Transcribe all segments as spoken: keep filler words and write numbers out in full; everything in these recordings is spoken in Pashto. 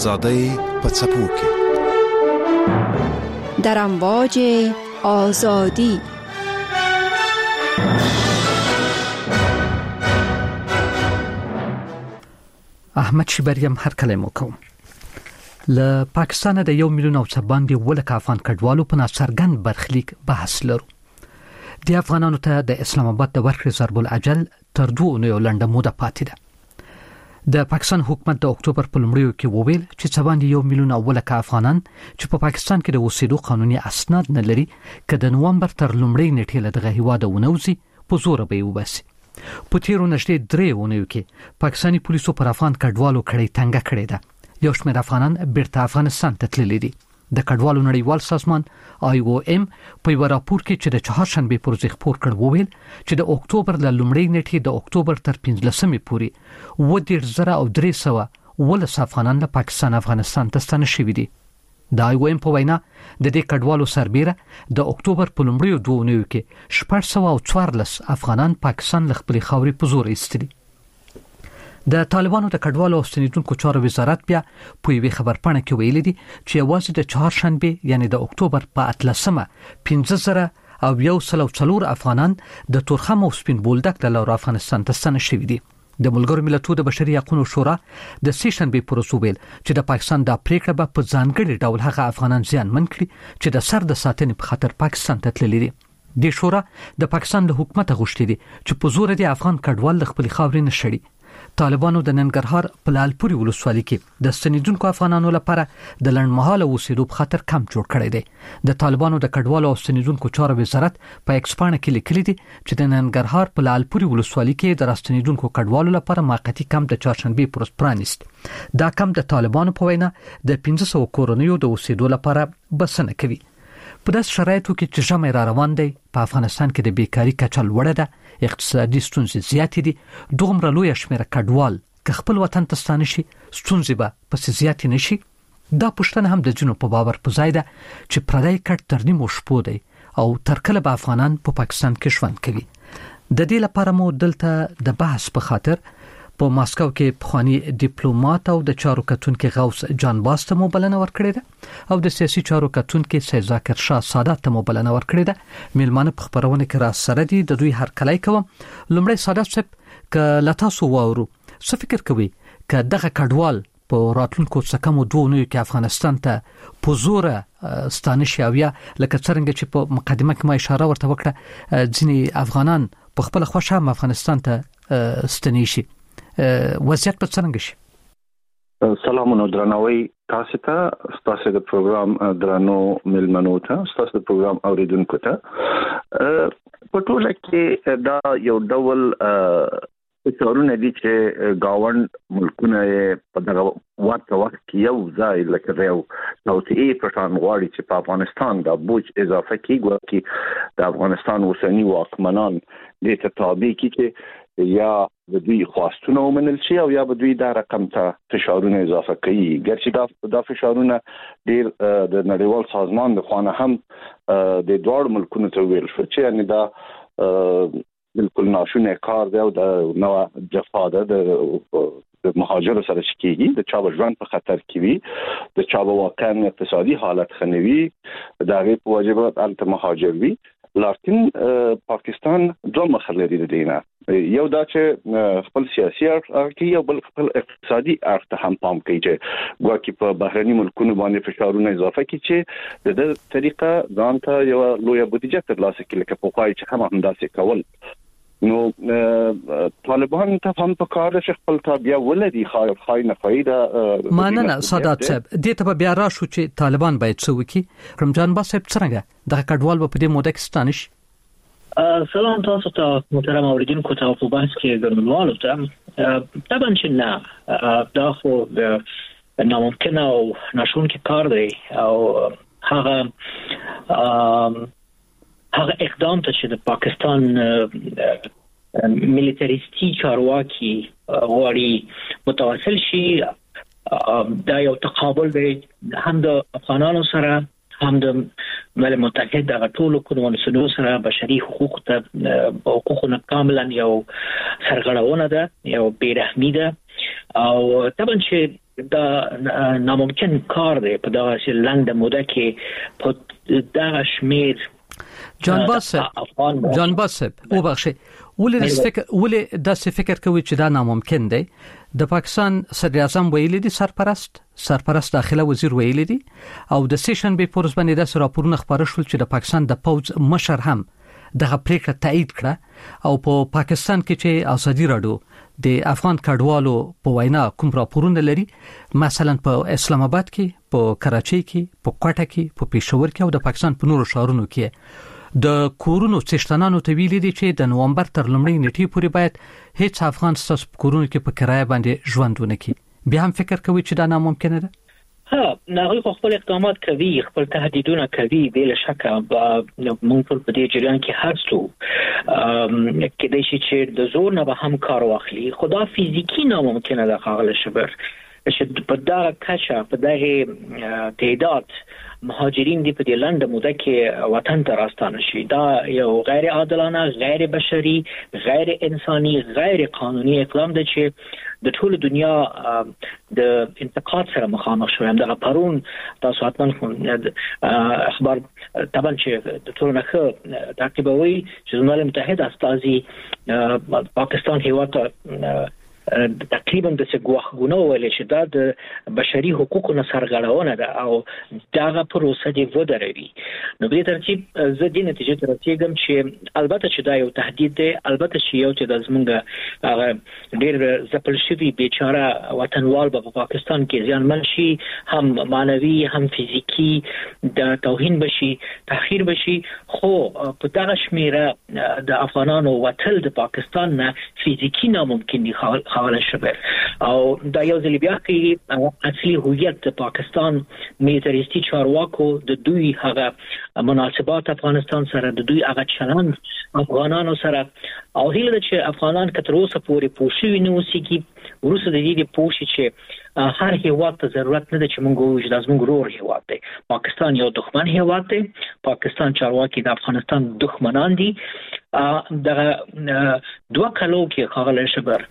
آزادۍ په څپو کې در امواج آزادی. احمد شبریم هر کله مو کوم. له پاکستان د یو میلیون او څه باندې ولک افغان کډوالو په ناڅرګند برخلیک بحث لرو. د افغانانو ته د اسلام آباد د ورکړې ضرب الاجل تر دوه اونیو لنډه موده پاتې ده. د پاکستان حکومت د اکتوبر په لومړیو کې وویل چې څه باندې یو میلیون او ولک افغانان چې په پاکستان کې د اوسېدو قانوني اسناد نه لري که د نومبر تر لومړۍ نیټې له دغه هیواده ونوځي په زوره به یې وباسي. په تیرو نږدې درې اونیو کې پاکستاني پولیسو پر افغان کډوالو کړۍ تنګه کړې ده. یو شمېر افغانان بیرته افغانستان ته تللي دي. د کډوالو نړیوال سازمان آی او ایم په یو راپور کې چې د چهارشنبې پر ورځ خپور کړ وویل چې د اکتوبر له لومړۍ نیټې د اکتوبر تر پنځلسمې پورې اووه دېرش زره او درې سوه اوولس افغانان له پاکستان افغانستان ته ستانه شوي دي. د آی او ایم په وینا د دې کډوالو سربیره د اکتوبر په لومړیو دوه اونیو کې شپږ سوه او څوارلس افغانان پاکستان له خپلې خاورې په زور ایستلي. د طالبانو د کډوالو او ستنېدونکو چارو وزارت بیا په یوې خبرپاڼه کې ویلي دي چې یوازې د چهارشنبې یعنی د اکتوبر په اتلسمه پنځه زره او یو سل او څلور افغانان د تورخم او سپین بولدک له لورې افغانستان ته ستانه شوي دي. د ملګرو ملتونو د بشري حقوقو شورا د سې شنبې پر ورځ ویل چې د پاکستان د پریکړه به په ځانګړي ډول هغه افغانان زیانمن کړي چې د سر د ساتنې په خاطر پاکستان ته تللي دي. د شورا د پاکستان له حکومت غوښتي دي چې په زور د افغان کډوال له خپل خاورې نه شړي. طالبانو د ننګرهار په لالپوري ولسوالۍ کې د ستنېدونکو افغانانو لپاره د لنډمهاله اوسېدو په خاطر کمپ جوړ کړی دی. د طالبانو د کډوالو او ستنېدونکو چارو وزارت په ایکس پاڼه کې لیکلي دي چې د ننګرهار په لالپوري ولسوالۍ کې د راستنېدونکو کډوالو لپاره موقتي کمپ د چهارشنبې پر ورځ پرانیست. دا کمپ د طالبانو په وینا د پنځه سوه کورنیو د اوسېدو لپاره بسنه کوي. په داسې شرایطو کې چې ژمی را روان دی، په افغانستان کې د بیکاري کچه لوړه ده، اقتصادي ستونزې زیاتې دي، دومره لویه شمېره کډوال که خپل وطن ته ستانه شي ستونزې به پسې زیاتې نه شي. دا پوښتنه هم د ځینو په باور په ځای ده چې پردی کډ تر نیمو شپو دی او تر کله به افغانان په پاکستان کې ژوند کوي. د دې لپاره مو دلته د بحث په خاطر په ماسکو کې پخوانی ډیپلوماټ او د چارو کتونکو غوث جان باس ته مو بلنه ورکړې ده او د سیاسي چارو کتونکو سید ذاکر شاه سادات ته مو بلنه ورکړې ده. میلمانه په خبرونه کې را سره دي. د دوی هر کله کوم. لومړی سادات صاحب ک لتاسو واورو څه فکر کوي ک دغه کډوال په راتلونکو څه کم دوه نوي کې افغانستان ته په زور ستانه شي او یا لکه څنګه چې په مقدمه کې ما اشاره ورته وکړه ځینې افغانان په خپل خوښه افغانستان ته ستنې شي. وضعیت په څنګه شي؟ سلامونه درنوي تاسو ته، تاسو د پروګرام درنو ملمنو ته، تاسو د پروګرام اوریدونکو ته. په ټوله کې دا یو ډول څورونه دي چې گاوند ملکونه په دغه ورته وخت کې یو ځای لکه یو توسعه پټان غواړي چې په افغانستان د بوج اضافه کیږي چې د افغانستان اوسنی واکمنان د تطابق کې یا د دوی خواستونه ومنل شي او یا به دوی دا رقم ته فشارونه اضافه کوي. ګرچې دا دا فشارونه ډیر د نړیوال سازمان د خوانه هم د دوړ ملکونو ته ویل شو چې یعنی دا بالکل ناشونه کار دی او د نو جفا ده د مهاجر سره شکیږي، د چا ژوند په خطر کې وي، د چا واقعا اقتصادي حالت خنوي، دا غي په واجبات انت مهاجر وي. لکن پاکستان دوه مخ لري د دینه، یو دا چې خپل سیاسي اړخ یو بل خپل اقتصادي اړخ ته هم پام کوي چې ګواکې په بهرني ملکونو باندې فشارونه اضافه کوي چې د دې طریقه ځان ته یو لویه بودیجه ترلاسه کړي لکه په پای چې هم همداسې کول. نو طالبان ته هم په کار چې خپل تابع ولدي خايف خاينه فائدہ ماننه سادات صاحب دې ته بیا راشو چې طالبان باید څه وکړي. رمضان با صاحب څنګه د کډوال په دې موده کې ستانش؟ سلام تاسو ته محترم اوریدونکو ته په بحث کې ګرځولو ته طبعا چې نه دا خو ناممکن او ناشونکی کار دی او هغه هغه اقدام ته چې د پاکستان ملیتاریستي چارواکي غواړي متواصل شي دا یو تقابل دی هم د افغانانو سره هم د ملل متحد د ټولو کنوانسیونونو سره بشري حقوق ته حقوقونه کاملا یو سرغړونه ده یو بیرحمي ده او طبعا چې دا ناممکن کار دی په دغه لنډه موده کې په دغه شمیر جان باسب جان باسب او بخشي ولې فکر ولې دا څه فکر کوي چې دا ناممکن دی؟ د پاکستان صدر اعظم ویلي دي سرپرست سرپرست داخله وزیر ویلي دي او د سیشن به پورس باندې د راپورونه خبره شول چې د پاکستان د پوز مشر هم دغه پریکړه تایید کړه او په پا پاکستان کې چې ازادي راډیو د افغان کډوالو په وینا کوم راپورونه لري، مثلا په اسلام آباد کې، په کراچۍ کې، په کوټه کې، په پېښور کې او د پاکستان په نورو ښارونو کې د کورونو څښتنانو ته ویلي دي چې د نومبر تر لومړۍ نیټې پورې باید هیڅ افغان ستاسو په کورونو کې په کرایه باندې ژوند ونه کړي. بیا هم فکر کوي چې دا ناممکنه ده؟ ها، ناغوی خپل اقدامات کوي، خپل تهدیدونه کوي، بلا شک موږ ټول په دې جریان کې هرڅو کېدای شي چې د زور نه به هم کار واخلي، خدا فزیکی ناممکنه ده خاغله شبر چې په دا کچه په دغه تعداد مهاجرین دی په دې لنډه موده کې وطن ته راستانه شي. دا یو غیر عادلانه، غیر بشري، غیر انساني، غیر قانوني اقدام دی چې د ټول دنیا د انتقاد سره مخامخ شوی. دغه پرون تاسو حتما اخبار طبعا چې د ټول نه تعقیبوي چې ملل متحد استازي پاکستان هیواد تقریبا د څګوخګونو ویل چې دا د بشري حقوقو نه سرغړونه ده او داغه پروسه دی ودروي. نو په دې ترتیب زه د نتیجې ته رسیدم چې البته چې دا یو تهدید دی، البته چې یو چې د زمونږ هغه ډېر زپل شوی بیچاره وطنوال په پاکستان کې ځانمن شي، هم معنوي هم فزیکی د توهین بشي، تحقیر بشي، خو په دغه شمیره د افغانانو وتل د پاکستان نه فزیکی ناممکن دي حواله شبر. او دا یو ځل بیا کې اصلي هویت د پاکستان میلیټریستي چارواکو د دوی هغه مناسبات افغانستان سره، د دوی هغه چلند افغانانو سره، او هیله ده چې افغانان کتر اوسه پورې پوښي نه اوسېږي، ورسره د دې پوښي چې هر هیواد ته ضرورت نه ده چې موږ ووایو دا زموږ ورور هیواد دی. پاکستان یو دښمن هیواد دی، پاکستان چارواکي د افغانستان دښمنان دي. دغه دوه کلو کې خاغله شبر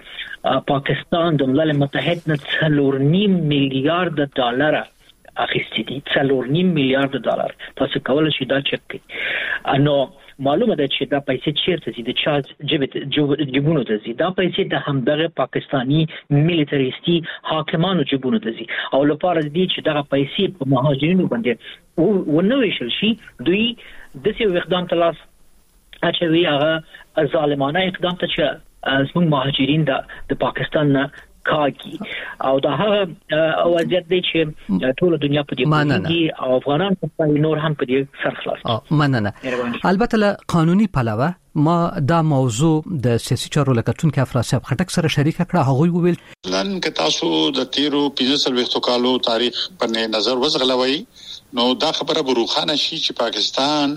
پاکستان د ملل متحد نه څلور نیم میلیارډ ډالر اخیستي دي، څلور نیم میلیارډ ډالر. تاسو کولای شئ دا چک کړئ. نو معلومه ده چې دا پیسې چیرته دي، د چا جیب جیبونو ته ځي. دا پیسې د همدغه پاکستانی میلیټریستي حاکمانو جیبونو ته ځي او لپاره دي چې دغه پیسې په مهاجرینو باندې ونه ویشل شي. دوی د څه اقدام ته لاس اچوي، هغه ظالمانه اقدام ته چې زموږ مهاجرین د پاکستان نه کاږي او دا هغه وضعیت دی چې ټول دنیا په دې باندې او افغانان په نور هم په دې سرخلاص. مننه. البته له قانوني پلوه ما دا موضوع د سیاسي چارو لکتونکو افراسیاب خټک سره شریک کړه. هغه ویل نن که تاسو د تیرو پنځه وختو کالو تاریخ په نظر وزغلوي نو دا خبره بروخانه شي چې پاکستان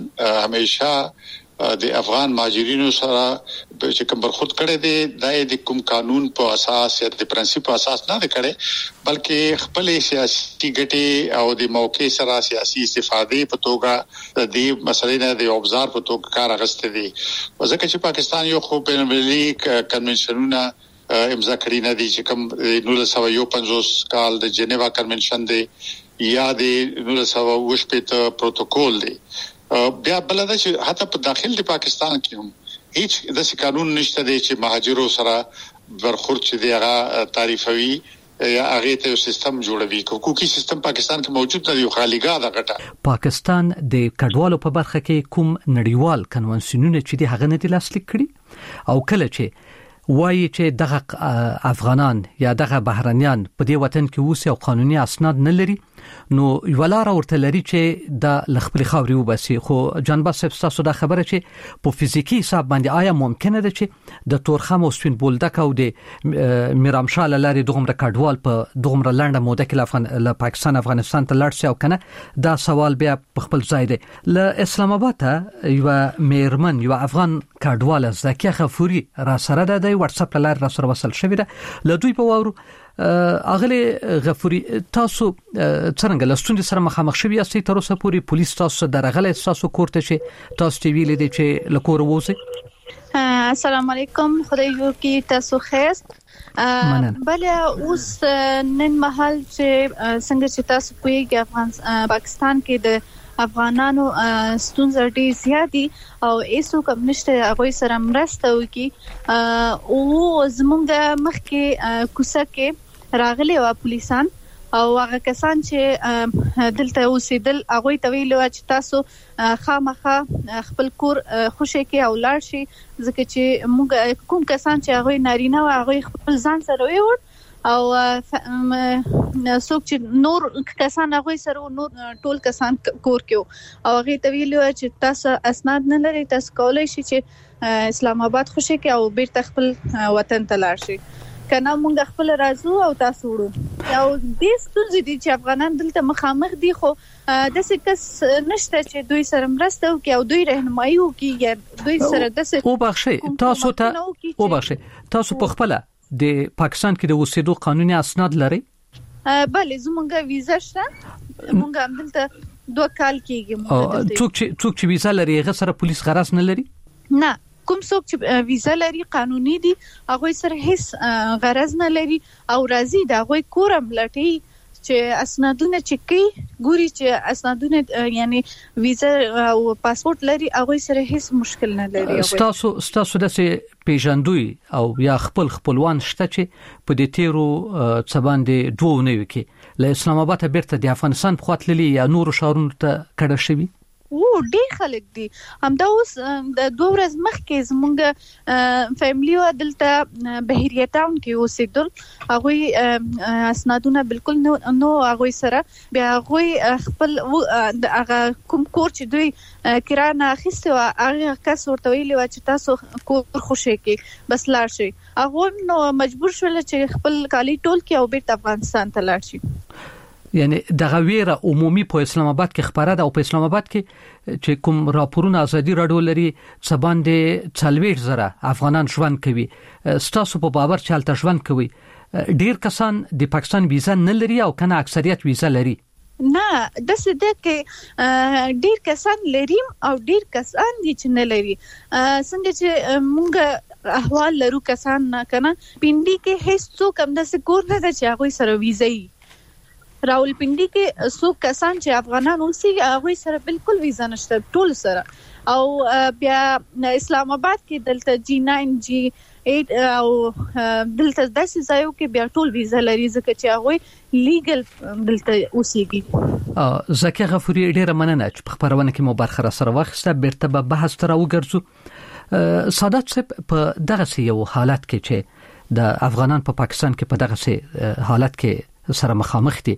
همیشه د افغان مهاجرینو سره چې کوم برخورد کړي دي د کوم قانون په اساس یا د پرنسپ په اساس نه کړي، بلکې خپل سیاسي ګټې او د موقع سره سیاسي استفاده په توګه د دې مسلې نه د اوبزار په توګه کار اخیسته دي. ځکه چې پاکستان یو خو بین المللي کنونشنونه امضا کړی نه دي چې کوم نولس سوه یو پنځوس کال د جنیوا کنونشن دی یا د نولس سوه اوه شپېته پروتوکول دی. بیا بلدا چې حتی په داخل د پاکستان کې هم هیڅ د قانون نشته دی چې مهاجرو سره برخورد چې دی هغه تعریفوي یا هغه ته سیستم جوړوي. حقوقي سیستم پاکستان کې موجود دی، یو خالیګاه ده غټه. پاکستان د کډوالو په برخه کې کوم نړیوال کنوانسیونونه چې دی هغه نه دي لاسلیک کړي او کله چې وایي چې دغه افغانان یا دغه بهرنیان په دې وطن کې اوسي او قانوني اسناد نه لري، نو ولاره ورته لري چې د لخپل خاوري وبسي. خو جان باسب تاسو دا خبره چې په فزیکی حساب باندې آیا ممکنه ده چې د تورخم او سپین بولدک او د میرامشال لاري دغه کډوال په دغه لنډه موده کې له پاکستان افغانستان ته لاړ شي او کنه؟ دا سوال بیا په خپل ځای دی. له اسلام آباد یو میرمن یو افغان کډوال زکیه غفوري را سره ده، د واتس اپ لاره را سره وصل شوی ده. له دوی په وورو اغله غفوري تاسو څنګه لستوند سره مخامخ شوی یاستئ؟ تر اوسه پوری پولیس تاسو درغله تاسو کوړته شي تاسو ټي وی لیدي چې لکور ووسی؟ السلام علیکم، خدای یو کی تاسو خیر. بل اوس نن مهال چې څنګه چې تاسو کوی افغان پاکستان کې د افغانانو ستونزې ډېرې زیاتې او ایسو کوم نشته هغه سره مرسته وکي او زمونږ مخکې کوڅه کې راغلي او پولیسان او هغه کسان چې دلته اوسېدل هغه ته ویلو چې تاسو خامخا خپل کور خوشی کې او لاړ شي ځکه چې موږ کوم کسان چې هغه نارینه او هغه خپل ځان سره ویور او څوک چې نور کسان هغه سره نور ټول کسان کور کې او هغه ته ویلو چې تاسو اسناد نه لري، تاسو کولای شئ چې اسلام آباد خوشی کې او بیرته خپل وطن ته لاړ شئ. کنه مونږ خپل رازو او تاسو وړو او د ستونزې دي چې افغانان دلته مخامخ دي خو د څه کس نشته چې دوی سره مرسته وکړي او دوی رهنمایي وکړي یا دوی سره د څه او بخښي تاسو ته او بخښي تاسو په خپل د پاکستان کې د اوسېدو قانوني اسناد لري؟ بله زمونږ ویزا شته، مونږ هم دلته دوه کال کېږي. څوک چې څوک چې ویزا لري هغه سره پولیس غرض نه لري؟ نه، کوم څوک چې ویزا لري قانوني دي هغه سره هیڅ غرض نه لري او راضي دا هغه کورم لټي چې اسنادونه چکی ګوري چې اسنادونه یعنی ویزا او پاسپورت لري هغه سره هیڅ مشکل نه لري. تاسو تاسو د څه پیژندوي او یا خپل خپلوان شته چې په دې تیرو څباندې دوه نه وکي له اسلام آباد بیرته د افغانستان په خاطر یا نور شهرونو ته کډه شوی؟ او ډېر خلک دي همدا اوس د دوه ورځې مخکې زمونږ فیملی و دلته بهریه ټاون کې اوسېدل، هغه اسنادونه بالکل نو هغه سره بیا هغه خپل هغه کوم کور چې دوی کرانه اخیسته و هغه کس ورته ویلي و چې تاسو کور خوشی کې بس لاړ شئ، هغه نو مجبور شول چې خپل کالی ټول کې او بیرته افغانستان ته لاړ شي. یعنی دغه ویره عمومي په اسلام آباد کې خبره ده او په اسلام آباد کې چې کوم راپورونه ازادي رادیو لري څباندې څلوېښت زره افغانان ژوند کوي، ستاسو په باور چې هلته ژوند کوي ډیر کسان د پاکستان ویزا نه لري او کنه اکثریت ویزا لري؟ نه، د څه ده کې ډیر کسان لري او ډیر کسان دي چې نه لري. څنګه چې مونږ احوال لرو کسان نه کنه پینډي کې هیڅ څوک هم د سکور نه ده چې هغه سره ویزا یې راولپنډي کې څو کسان چې افغانان اوسي هغه سره بالکل ویزا نشته ټول سره او بیا اسلام آباد کې دلته جی نو جی اېټ او دلته داسې ځایو کې بیا ټول ویزا لري ځکه چې هغه لیګل دلته اوسيږي. زکه غفوري ډیره مننه چې په خبرونه کې مو برخه را سره واخسته بیرته به بحث تر وګرځو. سادات صاحب په دغه یو حالت کې چې د افغانان په پاکستان کې په دغه حالت کې سره مخامخ دي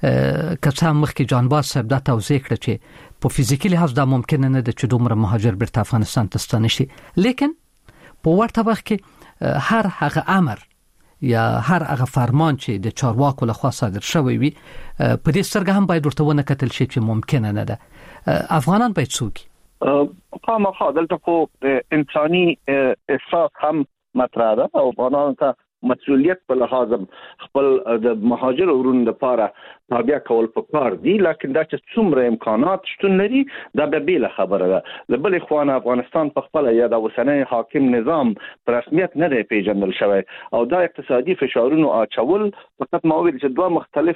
کڅه مخکې جانباز صاحب دا توضیح کړ چې په فزیکي لحاظ دا ممکن نه ده چې دومره مهاجر بیرته افغانستان ته ستانه شي، لیکن په ورته وخت کې هر هغه امر یا هر هغه فرمان چې د چارواکو لخوا صادر شوی وي په دې سترګه هم باید ورته ونه کتل شي چې ممکن نه ده. افغانان باید څوک خامخا دلته خو انساني احساس هم مطرح ده او افغانان ته مسؤلیت په لحاظ خپل د مهاجر ورونو لپاره تابع کول پکار دي، لکه دا چې څومره امکانات شتون لري دا به بیل خبره ده. لبل اخوان افغانستان په خپل یا د وسنۍ حاکم نظام پر رسمیت نه دی پیژندل شوی او دا اقتصادي فشارونو اچول فقط ما ویل چې دوه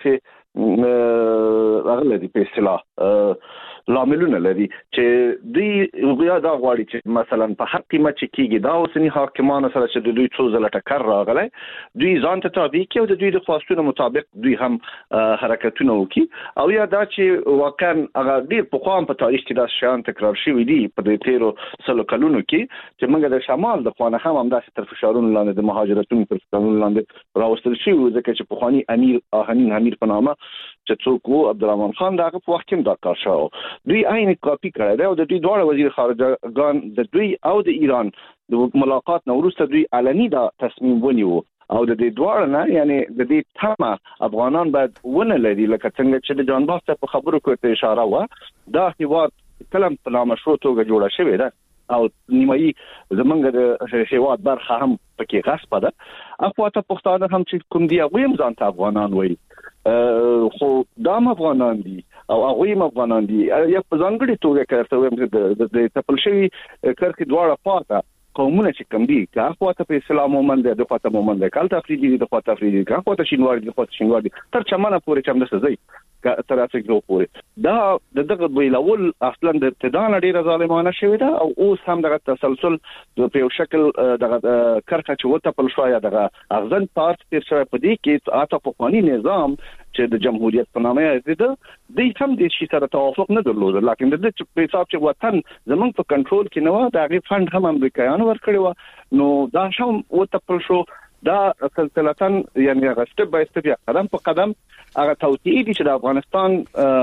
مختلفه اغله دي په اصطلاح لاملونه لري چې دوی بیا دا غواړي چې مثلا په هر قیمت چې کیږي دا اوسنی حاکمانو سره چې دوی څو ځله ټکر راغلی دوی ځان ته تابع کړي او د دوی د خواستونو مطابق دوی هم حرکتونه وکړي او یا دا چې واقعا هغه ډیر په خام په تاریخ کې دا شیان تکرار شوي دي په دې تیرو سلو کلونو کې چې موږ د شمال د خوانه هم همداسې تر فشارونو لاندې د مهاجرتونو تر فشارونو لاندې راوستل شوي ځکه چې په خواني امیر آهنین امیر په نامه چې څوک وو عبدالرحمن خان دغه په وخت کې دا کار شو. دوی عین کاپی کړی دی او د دوی دواړه وزیر خارجه ګان د دوی او د ایران د ملاقات نو وروسته دوی علني دا تصمیم ونیو او د دې دواړه نه یعنی د دې تمه افغانان باید ونه لري لکه څنګه چې د جان باس په خبرو کې اشاره و دا هیواد کلم په نامشروع توګه جوړه شوې ده او نیمایي زمونږ د هیواد برخه هم پکې غصب ده اخواته پښتانه هم چې کوم دی هغه هم ځان ته افغانان وایي خو دام افغانان دي او هغه هم افغانان دي یا په ځانګړي توګه کارته ویم د د تپل شوی کرکې دواړه خواته قومونه چې کوم دي کا خواته په اسلام ومن د خواته ومن د کالته افریدي د خواته افریدي کا خواته شینوار د خواته شینوار تر چمنه پورې چم د سزي تر افریقا پورې دا دغه ویلول اصلا د ابتداء ډیره ظالمانه شوی دا او اوس هم دغه تسلسل په یو شکل دغه کرخه چې وته په شویا دغه اغزن پارت تر شوی په دې کې اته په قانوني نظام چې د جمهوریت په نامه یې ده د هم د شي سره توافق نه درلود لکه د په حساب چې وطن زمونږ په کنټرول کې نه و دا غي فند هم امریکایانو ورکړي و نو دا شوم وته په شو دا سلسلتن یعنی هغه سټپ بای سټپ یا قدم په قدم هغه توطئه دي چې د افغانستان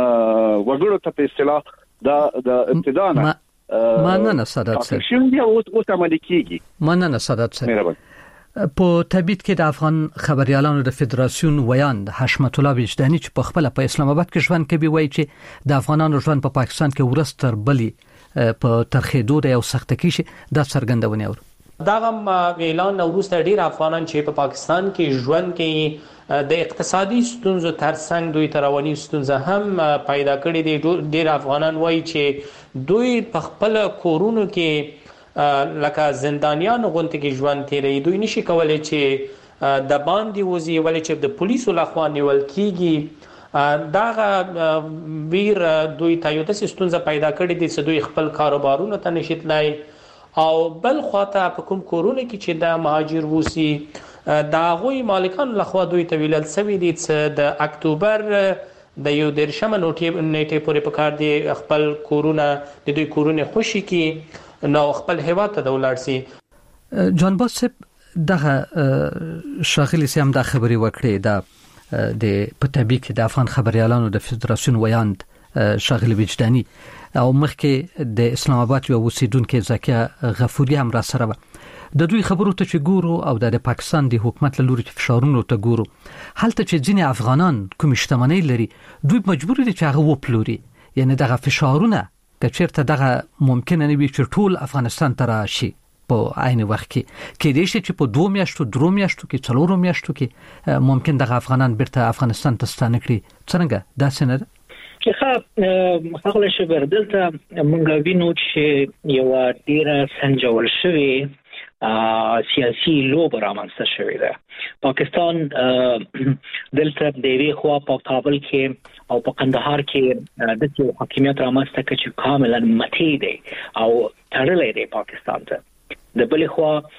وګړو ته په اصطلاح دا د ابتداء نه مننه سادات صاحب شوم دی او اوس عملي کیږي مننه سادات صاحب په تبعید کې د افغان خبريالانو د فدراسیون ویاند حشمت الله وجداني چې په خپل په اسلام آباد کې ژوند کوي وایي چې د افغانانو ژوند په پاکستان کې ورستر بلی په ترخېدو د یو سخت کې شي د څرګندونه اور داغه اعلان وروسته ډیر افغانان چې په پاکستان کې ژوند کوي د اقتصادي ستونزو ترڅنګ دوی تروانی ستونزه هم پیدا کړې دي ډیر افغانان وایي چې دوی په خپل کورونو کې لکه زندانیان غونډه کې ژوند کوي دوی نشي کولای چې د باندې وزي ولې چې د پولیسو لخوا نیول کیږي داغه ویر دوی ته یو د ستونزه پیدا کړې دي چې دوی خپل کاروبارونه ته نشي تلای او بل خواته په کوم کورونه کې چې د مهاجر وسی دا غوي مالکان لخوا دوی ته ویل سوي دي چې د اکتوبر د یو درشمه نیټه پورې په کار دي خپل کورونه د دوی کورونه خوشي کې نو خپل هیواد ته دولار سي جان باسپ دغه شاغلی سم د خبري وکړي د د پټبي کې د افغان خبريالانو د فدراسیون ویاند شاغلی وجداني او مخکې د اسلام آباد یو اوسیدونکو زکیه غفوري هم را سره د دوی خبرو ته چې ګورو او د پاکستان د حکومت له لوري فشارونو ته ګورو هلته چې ځینې افغانان کوم شتمنۍ لري دوی مجبور دي چې هغه وپلوري یعنی دغه فشارونه کچېرته دغه ممکن نه وي چې ټول افغانستان ته راشي په عین وخت کې کې دې چې په دوه میاشتو درو میاشتو کې څلورو میاشتو کې ممکن دغه افغانان بیرته افغانستان ته ستانه کړي څنګه دا څنګه چې خپل شبر دلته مونږ وینو چې یو ډیره سنجول شوی سیاسي لوبه رامنځته شوې ده پاکستان دلته د وی خوا په کابل کې او په قندهار کې د یو حکومت رامنځته کړي چې کاملا متي دی او تړلې دی پاکستان ته د بلې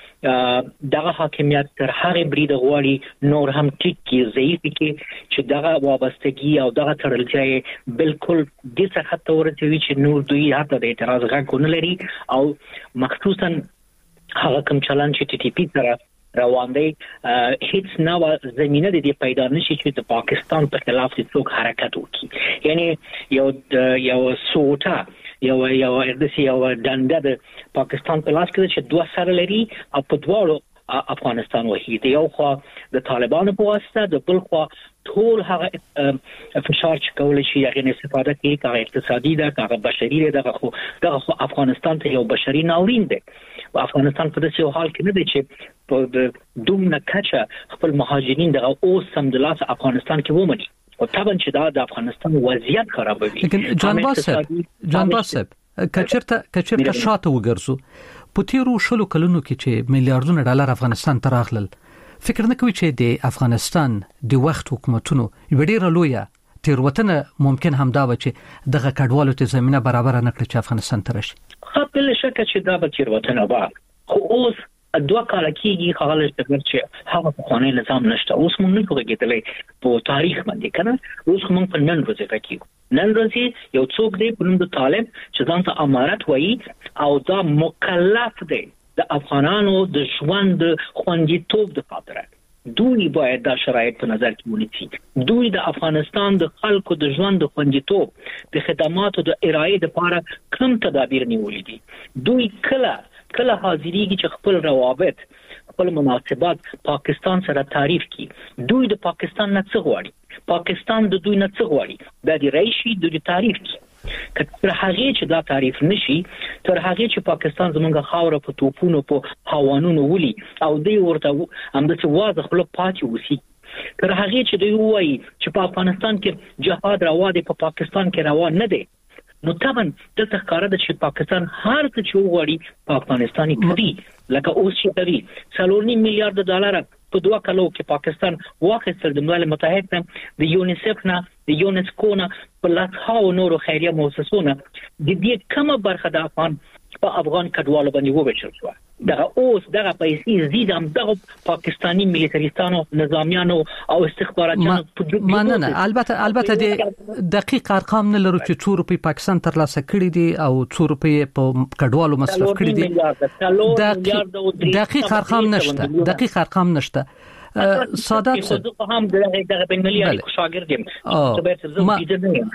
خوا دغه حاکمیت تر هغه برید غواړي نور هم ټیک کې ضعیف کې چې دغه وابستګي او دغه تړلتیا بالکل د څه خطر ورته چې نور دوی حتی د اعتراض غږ نه لري او مخصوصا هغه کوم چلن چې ټي ټي پی سره روان دی هیڅ نو زمينه د دې پیدا نشي چې د پاکستان په خلاف څوک حرکت وکړي یعنی یو یو سوټا یو یو د سی یو دنده د پاکستان په لاس کې چې دوه سره لري او په دواړو افغانستان وحید یو خو د طالبانو په واسطه د بل خو ټول هغه فشار چې کول شي هغه استفاده کوي هغه اقتصادي ده هغه بشري ده دغه دغه افغانستان ته یو بشري ناورین ده او افغانستان په داسې حال کې نه دی چې په دومره کچه خپل مهاجرین دغه اوس سم د لاس افغانستان کې ومني او طبعا چې دا د افغانستان وضعیت خرابوي لیکن جان باسب جان باسب کچرته کچرته شاته وګرځو په تیرو شلو کلونو کې چې میلیارډونه ډالر افغانستان ته راغلل فکر نه کوي چې د افغانستان د وخت حکومتونو وړي لویه تیروتنه ممکن هم دا و چې دغه کډوالو ته زمينه برابر نه کړي چې افغانستان ته راشي خپل شک چې دا به تیروتنه و خو اوس دوه کال کېږي خاله چې هغه په قانوني نظام نشته اوس موږ نه کوګېدلې په تاریخ باندې کنه اوس موږ په نن ورځ کې نن ورځ یو څوک دی په نوم د طالب چې ځان ته امارت وایي او دا مکلف دی د افغانانو د ژوند خوندیتوب د خاطر دوی باید دا شرایط په نظر کې ونیسي دوی د افغانستان د خلکو د ژوند خوندیتوب د خدماتو د ارائې لپاره کوم تدابیر نیولې دي دوی کله کله حاضرېږي چې خپل روابط خپل مناسبات پاکستان سره تعریف کړي دوی د پاکستان نه څه غواړي پاکستان د دوی نه څه غواړي د دې رئیسي د تعریف کړي تر هغه چې دا تعریف نشي تر هغه چې پاکستان زمونږه خاور په توپونو په هوانونو ولي او دوی ورته هم د څه واضح خپل پاتې وسی تر هغه چې دوی وایي چې په افغانستان کې جهاد روا دی په پاکستان کې روا نه دی نو طبعا دلته ښکارا د چې پاکستان هر څه چې وغواړي په افغانستاني کوي لکه اوس چې کوي څلور نیم میلیارډ ډالر په دوه کلو کې پاکستان واخیستل د ملل متحد نه د یونیسف نه د یونسکو نه په لاسو نورو خیریه مؤسسونو د دې کومه برخه د افغان په افغان کډوالو باندې وویشل شو دا اوس دغه پیسې زیات هم دغه پاکستانی ملیټریستانو نظامیانو او استخباراتیانو په مننه البته البته د دقیق ارقام نه لرو چې څو روپی پاکستان ترلاسه کړي دي او څو روپی په کډوالو مصرف کړي دي دقیق ارقام نشته دقیق ارقام نشته سادات صاحب هم دغه دغه بین ملي اړیکو شاګرد یم چې به زه پیډه نه یم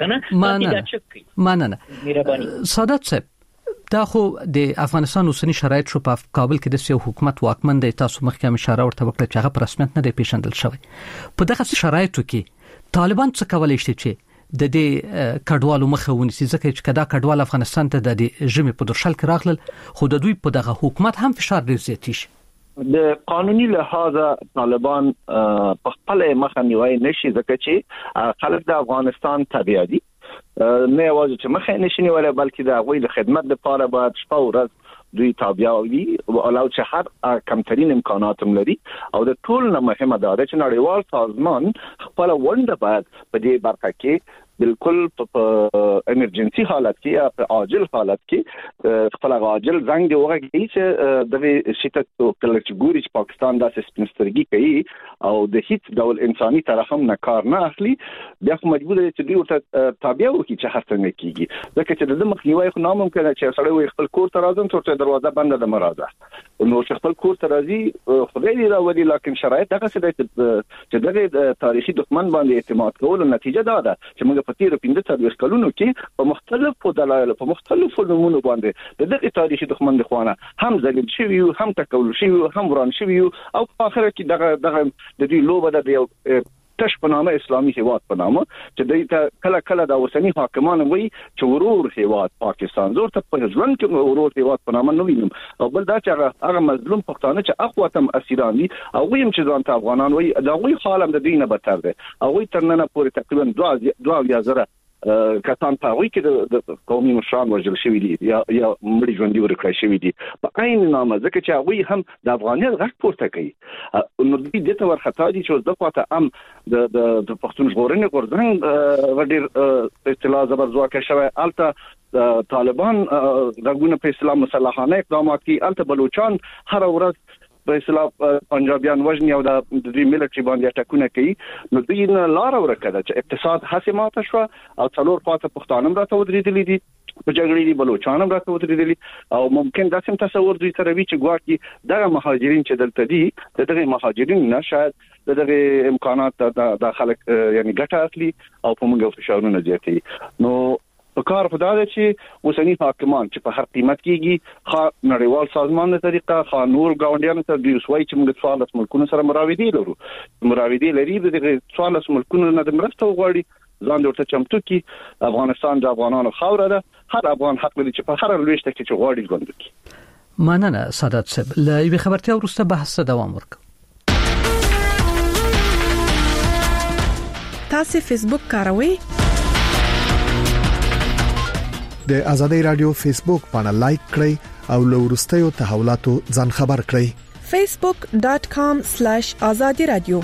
کنه مننه مننه سادات صاحب دا خو د افغانستان اوسنی شرایط شو په کابل کې د سیاسي حکومت واکمن دی تاسو مخکې اشاره ورته وکړه چې هغه په رسمیت نه دی پیژندل شوی په دغه شرایطو کې طالبان څه کولای شي چې د دې کډوالو مخه ونیسي ځکه چې کدا کډوال افغانستان ته د ژمي په درشل کې راغلل خو د دوی په دغه حکومت هم فشار ډیر زیات شي د قانوني لحاظه طالبان په خپل مخه نیوي نشي ځکه چې خلک د افغانستان تابع دي نه یوازې چې مخه نشي نیولای بلکې د غوي د خدمت لپاره باید شپه او ورځ دوی تابع وي او علاوه چې هر کمترین امکانات هم لري او د ټول نه مهمه ده چې نړیوال سازمان خپل ونده باید په دې برخه کې بالکل په ایمرجنسي حالت کې یا په عاجل حالت کې خپل عاجل زنګ دی ورغی چې د شتت کله چې ګوري چې پاکستان داسې سپینسترګي کوي او د هیڅ ډول انساني طرف هم نه کار نه اخلي بیا خو مجبور دي چې دوی ورته تابع وکړي چې هر څنګه کیږي ځکه چې د مخنیوي خو ناممکن چې سړی خپل کور ته راځم چې دروازه بنده ده مرزه نو چې خپل کور ته راځي خدای دې راوړي لکه شرایط هغه څه چې دغه تاریخي دښمن باندې اعتماد کول نتیجه ده چې موږ په تیر پنځه څلوېښت کلونو کې په مختلفو دلایلو په مختلفو نمونو باندې د دغه تاریخي دښمن د خوانه هم ذلیل شوی هم تکول شوی هم وران شوی او په اخر کې دغه دغه د دې لوبه د یو تش په نامه اسلامي هیواد په نامه چې د کله کله د اوسنی حاکمان وي چې ورور هیواد پاکستان زور ته په ځوان کې ورور هیواد په نامه نه وینم او بل دا چې هغه مظلوم پښتانه چې اخواتم اسیران دي او ویم چې ځان ته افغانان وي دا غوي حالم د دینه بدتر دي او وي ترنه پورې تقریبا دوه دوه یا زره کسان په وی کې د قومي مشران وژل شوی دي یا یا مړي ژوندۍ ورکړل شوی دي په عین نامه ځکه چې هغه هم د افغانیت غږ پورته کوي نو دې د تور خطا دي چې د پاته ام د د پښتون ژغورنې غورځنګ غډیر اطلاع زبر ځواکه شوی الته طالبان دغه په اسلام مسلحانه اقدامات کوي الته بلوچستان هر ورځ په اسلام پنجابیان وژني او د دې ملټري باندې اټکونه کوي نو دوی لار ورکړه چې اقتصاد حاسمات شو او څلور پاته پښتانم راته ودرېدلې دي په جګړې دي بلوچستان راته ودرېدلې او ممکن داسې تصور دوی سره وی چې ګواکې دغه مهاجرین چې دلته دي دغه مهاجرین نه شاید دغه امکانات د خلک یعنی ګټه اخلي او په موږ فشارونه زیاتوي نو په کار په دا ده چې اوسنی حاکمان چې په هر قیمت کېږي خا نړیوال سازمان په طریقه خا نور گاونډیانو ته د وسوي چې موږ څوارلس ملکونو سره مراودي لرو مراودي لري د څوارلس ملکونو نه د مرسته وغواړي ځان ورته چمتو کی افغانستان د افغانانو خاوره ده هر افغان حق لري چې په هر لويشته کې چې غواړي ژوند وکړي مننه سادات صاحب له یوې خبرتیا وروسته بحث دوام ورکړو تاسو فیسبوک کاروئ د آزادۍ رادیو فیسبوک باندې لایک کړئ او له وروستیو تحولاتو ځان خبر کړئ facebook dot com slash azadi radio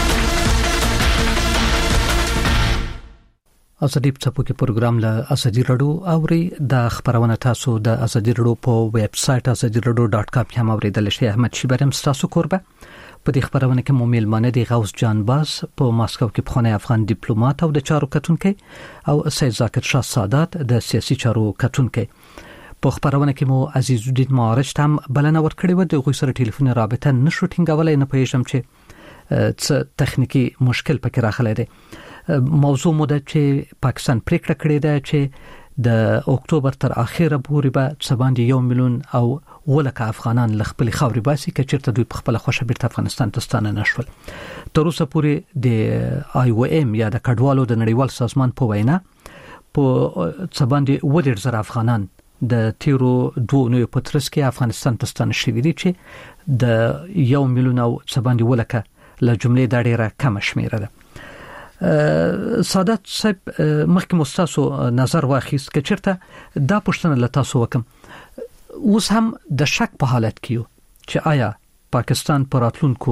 ازادي په کې پروګرام له ازادي رادیو اوري د خبرونه تاسو د ازادي رادیو په ویب سټ azadi radio dot com کې هم اوریدل شي احمد شیبرم تاسو کوربه په دې خبرونه کې مو میلمانه دی غوث جان باز په ماسکو کې بخونه افغان ډیپلوماټ او د چارو کتونکو او سید ذاکر شاه سادات د سیاسي چارو کتونکو په خبرونه کې مو عزیز الدین معارج هم بلنه ورکړې و د غوي سره ټلیفون رابطه نشو ټینګولای نه پېژم چې څه تخنیکی مشکل پکې راغلی دی موضوع مو د چې پاکستان پریکړه کړې ده چې د اکتوبر تر اخره پورې به څباندې یو میلیون او ولکه افغانان لخپل خاوري باسي چې چیرته دوی په خپل خوشا بیرته افغانستان ته ستانه نشول تر اوسه پورې د آی او ام یا د کډوالو د نړیوال سازمان په وینا په څباندې ولر زر افغانان د تیرو دوه نوې پترس کې افغانستان ته ستانه شوي دي چې د یو میلیون او څباندې ولکه له جملې د ډیره کم شمیره ده سادات صاحب مخکې مستاسو نظر واخیست چې چیرته دا پوښتنه لته تاسو وکم اوس هم د شک په حالت کې چې آیا پاکستان پر راتلونکو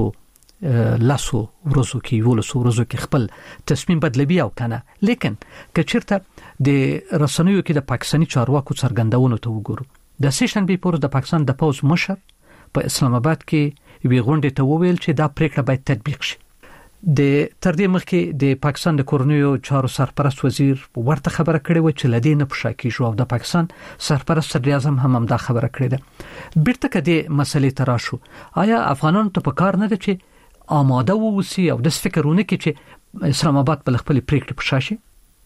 لاسو ورځو کې ولسو ورځو کې خپل تصمیم بدلوي او کنه لیکن که چیرته د رسنیو کې د پاکستاني چارواکو څرګندونو ته وګورو د سیشن بي پور د پاکستان د پوز مشر په اسلام آباد کې وی غونډه ته وویل چې دا پریکړه باید تطبیق شي د تر دې مخکې د پاکستان د کورنیو چارو سرپرست وزیر ورته خبره کړې و چې لدې نه پښه کې شو او د پاکستان سرپرست صدر اعظم هم هم دا خبره کړې ده بیرته کدي مسلې تراشو آیا افغانانو ته په کار نه ده چې آماده ووسی او د فکرونه کې چې اسلام آباد په خپل پریکړه پښه شي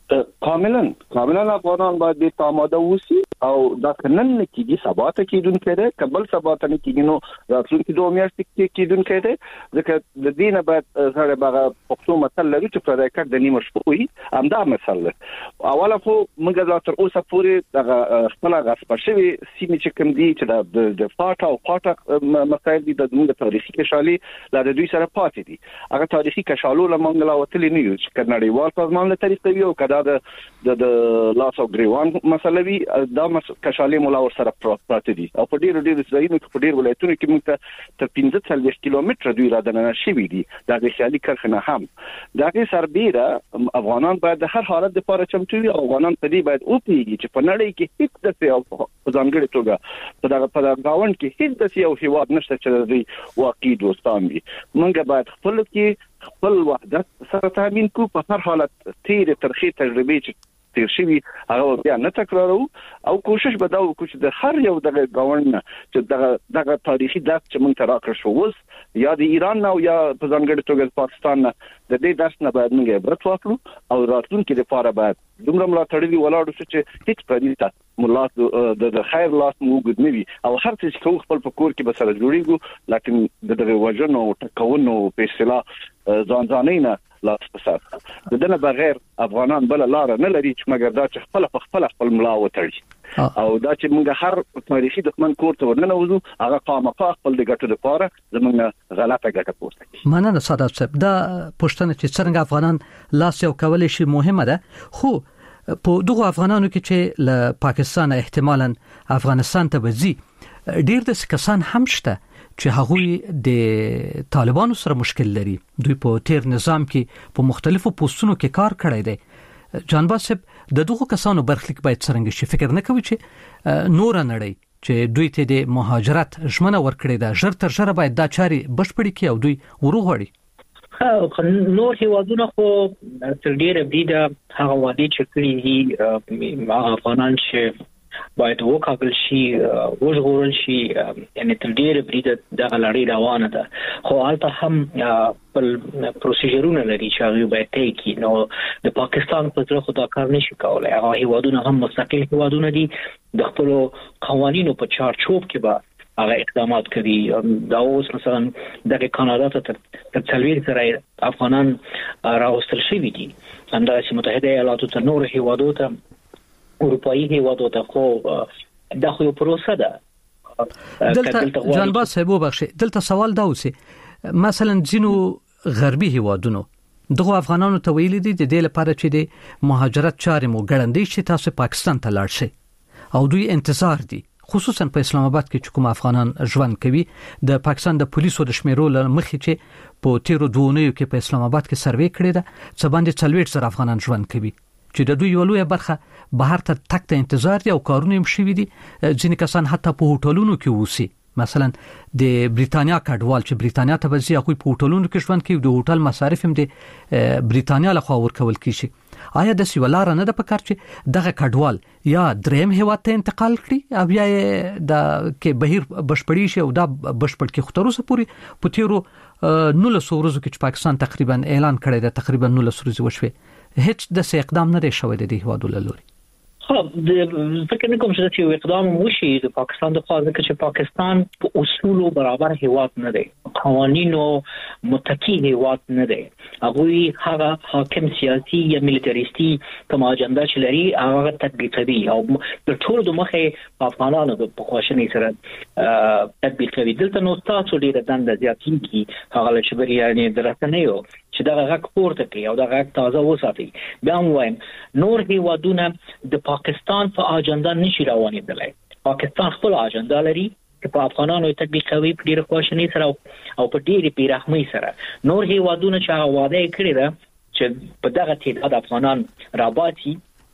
کاملا کاملا افغانان باید د آماده ووسی او دا کنن کېږي سبا ته کېدونکې ده قبل سبا ته کېږي نو راتلونکي دوه میاشتې کې کېدونکې ده ځکه د دینه باید سره به پښتو مثال لري چې پر راکټ د نیمه شپه وي همدا مثال اوله خو موږ لا تر اوسه پورې د خپل غصب شوی سیمه چې کوم دي چې د فاټا او فاټا مسایل دي د موږ تاریخي کشالي لا د دوی سره پاتې دي هغه تاریخي کشالو لمنګ لا وتلې نه یو چې کډنړیوال سازمان له طریقې وي او کدا د د لاس او ګریوان مسله وی دا کشالي مولا ور سره پراته دي او په ډیرو ډیرو ځایونو کې په ډیر ولایتونو کې موږ ته تر پنځه څلوېښت کیلومتره دوی را دننه شوي دي دا د خیالي کرخنه هم دا کې سربېره افغانان باید د هر حالت لپاره چمتو وي او افغانان په دې باید او پیږي چې په نړۍ کې هیڅ د په ځانګړي توګه په دغه په گاوند کې هیڅ د یو هیواد نشته چې د واقعي دوستان وي موږ باید خپل کې خپل وحدت سره تامین کو په هر حالت تیر ترخی تجربه چې تیر شوی هغه بیا نه تکرارو او کوشش به دا وکړو چې د هر یو دغه گاوند چې دغه دغه تاریخي درس چې موږ تراکړ شو وس یا د ایران نو یا په ځانګړي توګه پاکستان د دې درس نه باید موږ عبرت واخلو او راتلونکي لپاره باید دومره ملاتړي ولاړو چې هیڅ پردي ملات د خیر لاس موجود نه وي او هر څه چې خپل په کور کې به سره جوړیږي لکه دغه وجنو ټکونو په اصطلاح ځان ځانینه لاس پسات د دنه بغیر افغانان بل لار نه لري چې مګر دا چې خپل خپل خپل ملا وتړي او دا چې موږ هر تاریخي دښمن کور ته ورننه وځو هغه قامقا خپل د ګټو لپاره زموږ غلطه ګټه پورته کوي مننه سادات صاحب دا پښتنه چې څنګه افغانان لاس یو کولای شي مهمه ده خو په دغه افغانانو کې چې له پاکستان احتمالاً افغانستان ته وځي ډیر د کسان هم شته چې هغوی د طالبانو سره مشکل لري دوی په تیر نظام کې په مختلفو پوسټونو کې کار کړی دی جانباز صاحب د دغه کسانو برخلیک باید څنګه شي فکر نه کوي چې نور نړۍ چې دوی ته د مهاجرت ژمنه ورکړې ده ژر تر ژره باید دا چاري بشپړي کړي او دوی وروغړي نور هیوادونه خو تر ډیره بریده هغه وادي چې کړی دي افغانان چې باید وکړل شي وژغورل شي یعنی تر ډیره بریده د لړۍ روانه ده خو حالت هم په پروسیجرونه لري چې هغه باید تېکی نو د پاکستان په ځای خو دا کار نشي کولای هغه هیوادونه هم مستقل هیوادونه دي د خپل قوانینو په چارچوب کې به هغه اقدامات کوي دا اوس مثلا د کاناډا ته تر څلوېښت سره افغانان راوستل شوي دي همداسې متحده ایالاتو ته نور هیوادو ته اروپایي هیوادو ته خو دا خو یو پروسه ده دلته جانباز صاحب وبخښي دلته سوال دا اوسي مثلا ځینو غربي هیوادونو دغه افغانانو ته ویل دي د دې لپاره چې د مهاجرت چارې مو ګړندې شي تاسو پاکستان ته لاړ شئ او دوی انتظار دي خصوصا په اسلام آباد کې چې کوم افغانان ژوند کوي د پاکستان د پولیسو د شمیرو لمخې چې په تیرو دوونیو کې په اسلام آباد کې سروې کړې ده څه باندې څلوېښت زره افغانان ژوند کوي چې د دوی ولوي برخه بهر ته تک ته انتظار دي او کارونه هم شوي دي ځینې کسان حتی په هوټلونو کې اوسي مثلا د بریتانیا کډوال چې بریتانیا ته وځي هغه په هوټلونو کې ژوند کوي د هوټل مصارف هم د بریتانیا لخوا ورکول کیږي آیا د سیولار نه د پکار چې دغه کډوال یا دریم هیواد ته انتقال کړي او یا د کې بهیر بشپړی شي او دا بشپړ کې خطروسه پوری پتیرو نولس ورځو کې پاکستان تقریبا اعلان کړی دی تقریبا نولس ورځې وشوي هیڅ د اقدام نه دی شوی د هیواد لوري خب د فکر نه کوم چې یو اقدام وشي د پاکستان د خوا ځکه چې پاکستان په اصولو برابر هیواد نه دی قوانینو متکی هیواد نه دی هغه هغه حاکم سیاسي یا ملیټریستي کوم اجنډا چې لري هغه تطبیقوي او د ټول د مخه افغانانو په خوښنې سره تطبیقوي دلته نو تاسو ډیره دنده زیاتې کی هغه چې بری یعنی درته نه یو چې چې دا غږ پورته کوي او دا غږ تازه وساتي. بیا هم وایم نور هیوادونه د پاکستان په اجنډا نشي روانېدلی. پاکستان خپل اجنډا لري چې په افغانانو تطبیقوي په ډیره خواشنۍ سره او په ډیره بیرحمۍ سره. نور هیوادونه چې هغه وعده کړی ده چې په دغه تعداد افغانان راباطي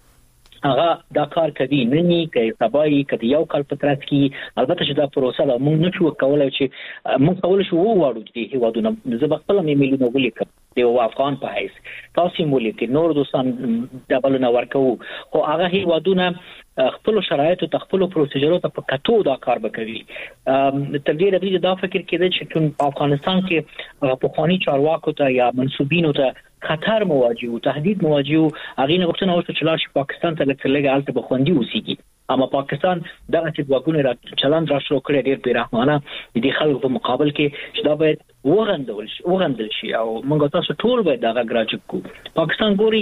هغه دا کار کوي نه ني کوي سبای کدی یو کال په ترڅ کې البته چې دا پروسه دا موږ نه شو کولای چې موږ کولای شو وواړو چې هیوادونه زه خپل مې مليونه ولیکم د افغان په حیث تاسو مولي کې نور دوستان دبلونه ورکو خو هغه هیوادونه خپل شرایط او خپل پروسیجرو ته په کتو دا کار وکړي. تر دې رسیدي دا فکر کېده چې په افغانستان کې په خواني چارواکو ته یا منسوبینو ته خطر مواجه او تهدید مواجه هغه نه وختونه اوس چې لار پاکستان ته لکه الته بخوندي اوسېږي. اما پاکستان دغه چې واګونه را چلند را شروع کړی ډېر بیرحمانه د خلکو په مقابل کې چې دا باید وغندول شي وغندل شي او موږ تاسو ټول باید دغه ګراجک کو. پاکستان ګوري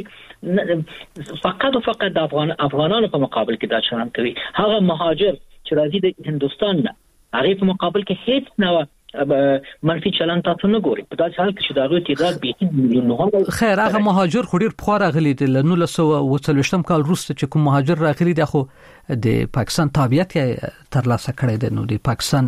فقط او فقط د افغان افغانانو په مقابل کې دا چلند کوي. هغه مهاجر چې راځي د هندستان نه هغه په مقابل کې هیڅ نه منفي چلند تاسو نه ګوري. په داسې حال کې چې دا غوې تعداد به میلیونونه خیر هغه مهاجر خو ډیر پخوا راغلي دي. له نولس سوه اوه څلوېښتم کال وروسته چې کوم مهاجر راغلي دي خو د پاکستان تابعیت یې ترلاسه کړی دی. نو د پاکستان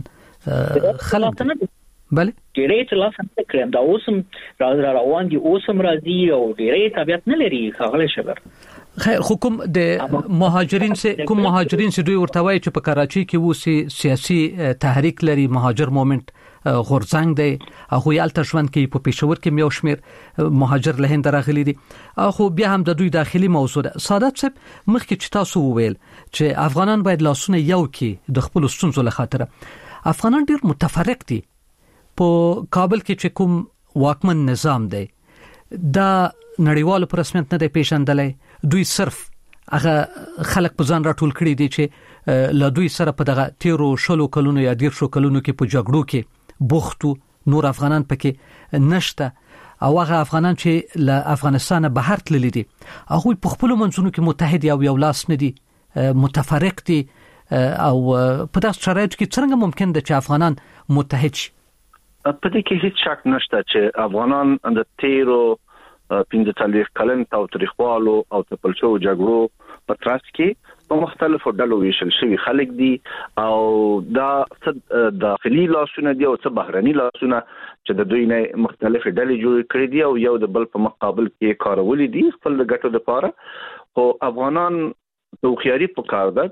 خلک بله ډېرې ترلاسه نه کړي دا اوسم را روان دي اوسم راځي او ډېرې تابعیت نه لري خغله شبر. خیر خو کوم د مهاجرین سه کوم مهاجرین چې دوی ورته وایي چې په کراچي کې وو سیاسي تحریک لري مهاجر مومنت غورځنګ دی هغه یالته ژوند کې په پېښور کې یو شمیر مهاجر له هند راغلي دي. خو بیا هم د دوی داخلي موضوع ده. سعادت صاحب مخکې چې تاسو وویل چې افغانان باید لاسونه یو کې د خپل ستونزو له خاطر افغانان ډیر متفرق دي. په کابل کې چې کوم واکمن نظام دی دا نړیوالو پر رسمیت نه دی پیژندلی. دوی صرف هغه خلک په ځان راټول کړي دي چې له دوی سره په دغه تیرو شلو کلونو یا ډیر شو کلونو کې په جګړو کې بوختو نور افغانان پکې نشته او هغه افغانان چې له افغانستان بهر تللي دي هغه په خپل منځونو کې متحد یا یو لاس نه دي متفرق دي او په داسې شرایطو کې څنګه ممکن ده چې افغانان متحد شي؟ په دې کې هیڅ شک نشته چې افغانان د تیرو پنځه څلوېښت کلن تاوتریخوالو او تپلشو جګړو په ترڅ کې په مختلفو ډلو ویشل شوي خلک دي او دا څه داخلي لاسونه دي او څه بهرني لاسونه چې د دوی نه مختلف ډلې جوړ کړې دي او یو د بل په مقابل کې کارولې دي خپل د ګټو لپاره. خو افغانان د خياري په کار ده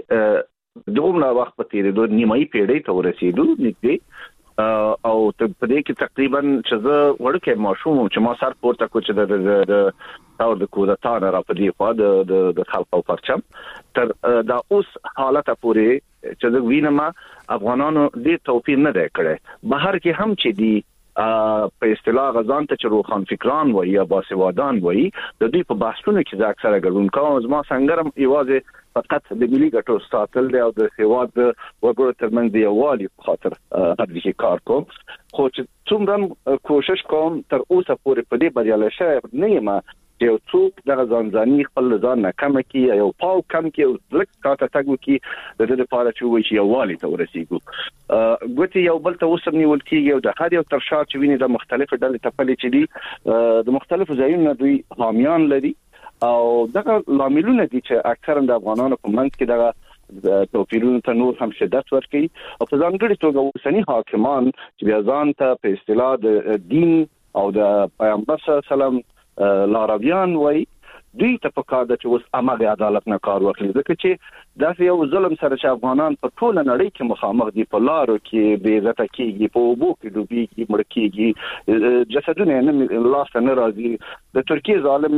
چې دومره وخت په تیرېدو نیمایي پیړۍ ته ورسېدو نږدې او په دې کې تقریبا چې زه ورکه ماشوم چې ما سر پورته کو چې د د تاور د کودتا نه را پدې خو د د خلق او پرچم تر دا اوس حالت پورې چې د وینما افغانانو دې توفیر نه دی کړی. بهر کې هم چې دی په اصطلاح غزان ته چې روخان فکران وایي یا باسوادان وایي د دوی په بحثونو کې ځکه اکثره ګډون کوم زما څنګه ایوازه فقط د ملي ګټو ساتل دی او د هیواد وګړو ترمنځ دی والي په خاطر هغه کار کوم. خو چې څومره کوشش کوم تر اوسه پورې په دې بریالي شوی نه یم یو څوک د ځانځاني خپل ځان نه کم کی یو پاو کم کی او لک کاته تاګو کی د دې لپاره چې وایي یو والي ته ورسیږو ګوتې یو بل ته وسم نیول کیږي او د هر یو تر شا چې ویني د مختلفو ډلې تپلې چې دي د مختلفو ځایونو دوی حامیان لري او دغه لاملونه دي چې اکثرا د افغانانو په منځ کې دغه توپیرونو ته نور هم شدت ورکړي او په ځانګړي توګه اوسنی حاکمان چې بیا ځان ته په اصطلاح د دین او د پیغمبر صلی الله علیه وسلم لارویان وای دوی ته په کار د چې اوس امغه عدالت نه کار واخلي ځکه چې دا یو ظلم سره چې افغانان په ټول نړۍ کې مخامخ دي په لارو کې بې عزت کېږي په اوبو کې ډوبي کې مړ کېږي جسدونه نه لاس نه راځي د ترکیه ظالم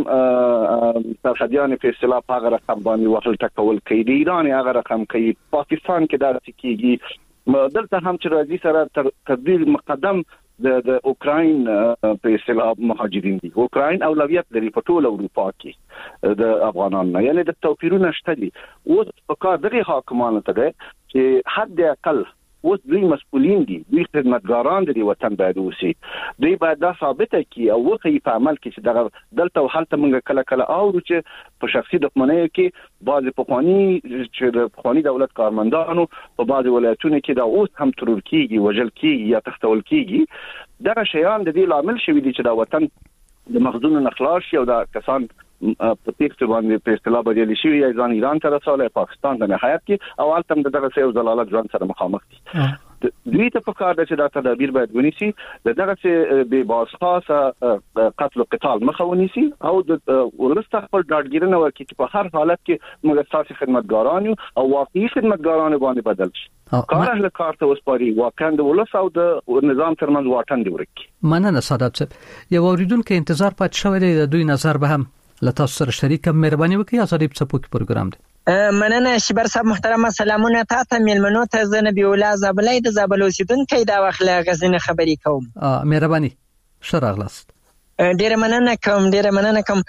سرحديان په اصطلاح هغه رقم باندې وصل تکول کوي د ایران هغه رقم کوي پاکستان کې دا کېږي دلته هم چې راځي سره تر تبدیل مقدم د د اوکراین په اصطلاح مهاجرین دي. اوکراین اولویت لري په ټول اروپا کې د افغانانو یعنی د توپیرونه شته دي. اوس په کار دغه حاکمانو ته ده چې حد اقل اوس دوی مسؤلین دي دوی خدمتګاران دي وطن باید اوسي دوی باید دا ثابته کی او وخی په عمل کې چې دغه دلته حالت منګه کله کله او چې په شخصي دښمنۍ کې بعض په قانوني چې د قانوني دولت کارمندانو په بعض ولایتونو کې دا اوس هم ترور کیږي وجل کیږي یا تختول کیږي دغه شیان د دې لامل شوی دي چې دا وطن د مخزون نخلاص یو د کسان په تیښته باندې په اصطلاح بدلی شي یا ځان ایران ته رسول پاکستان د نهایت کې اول تم دغه څه زلالت ژوند سره مخامخ دي دوی ته په کار ده چې دا تدابیر باید ونیسي دغه څه به باسخاصه قتل او قتال مخاوني سي او د ورسته خپل ډاډګیرنه ورکړي چې په هر حالت کې موږ تاسو خدمتګاران یو او واقعي خدمتګاران باندې بدل شي کار اهل کار ته وسپاري واقعا د ولس او د نظام ترمنځ واټن دی ورکړي مننه سادات صاحب یو اوریدونکو انتظار پات شوی دی د دوی نظر به هم لته سره شریکه مهرباني وکړئ ازادي په پروګرام دی مننه شبر صاحب محترم سلامونه تاسو ملمنو ته زنبی الله زابلای د زابل اوسیدونکو دا وخت غزنه خبري کوم مهرباني شراغلاست ډیره مننه کوم ډیره مننه کوم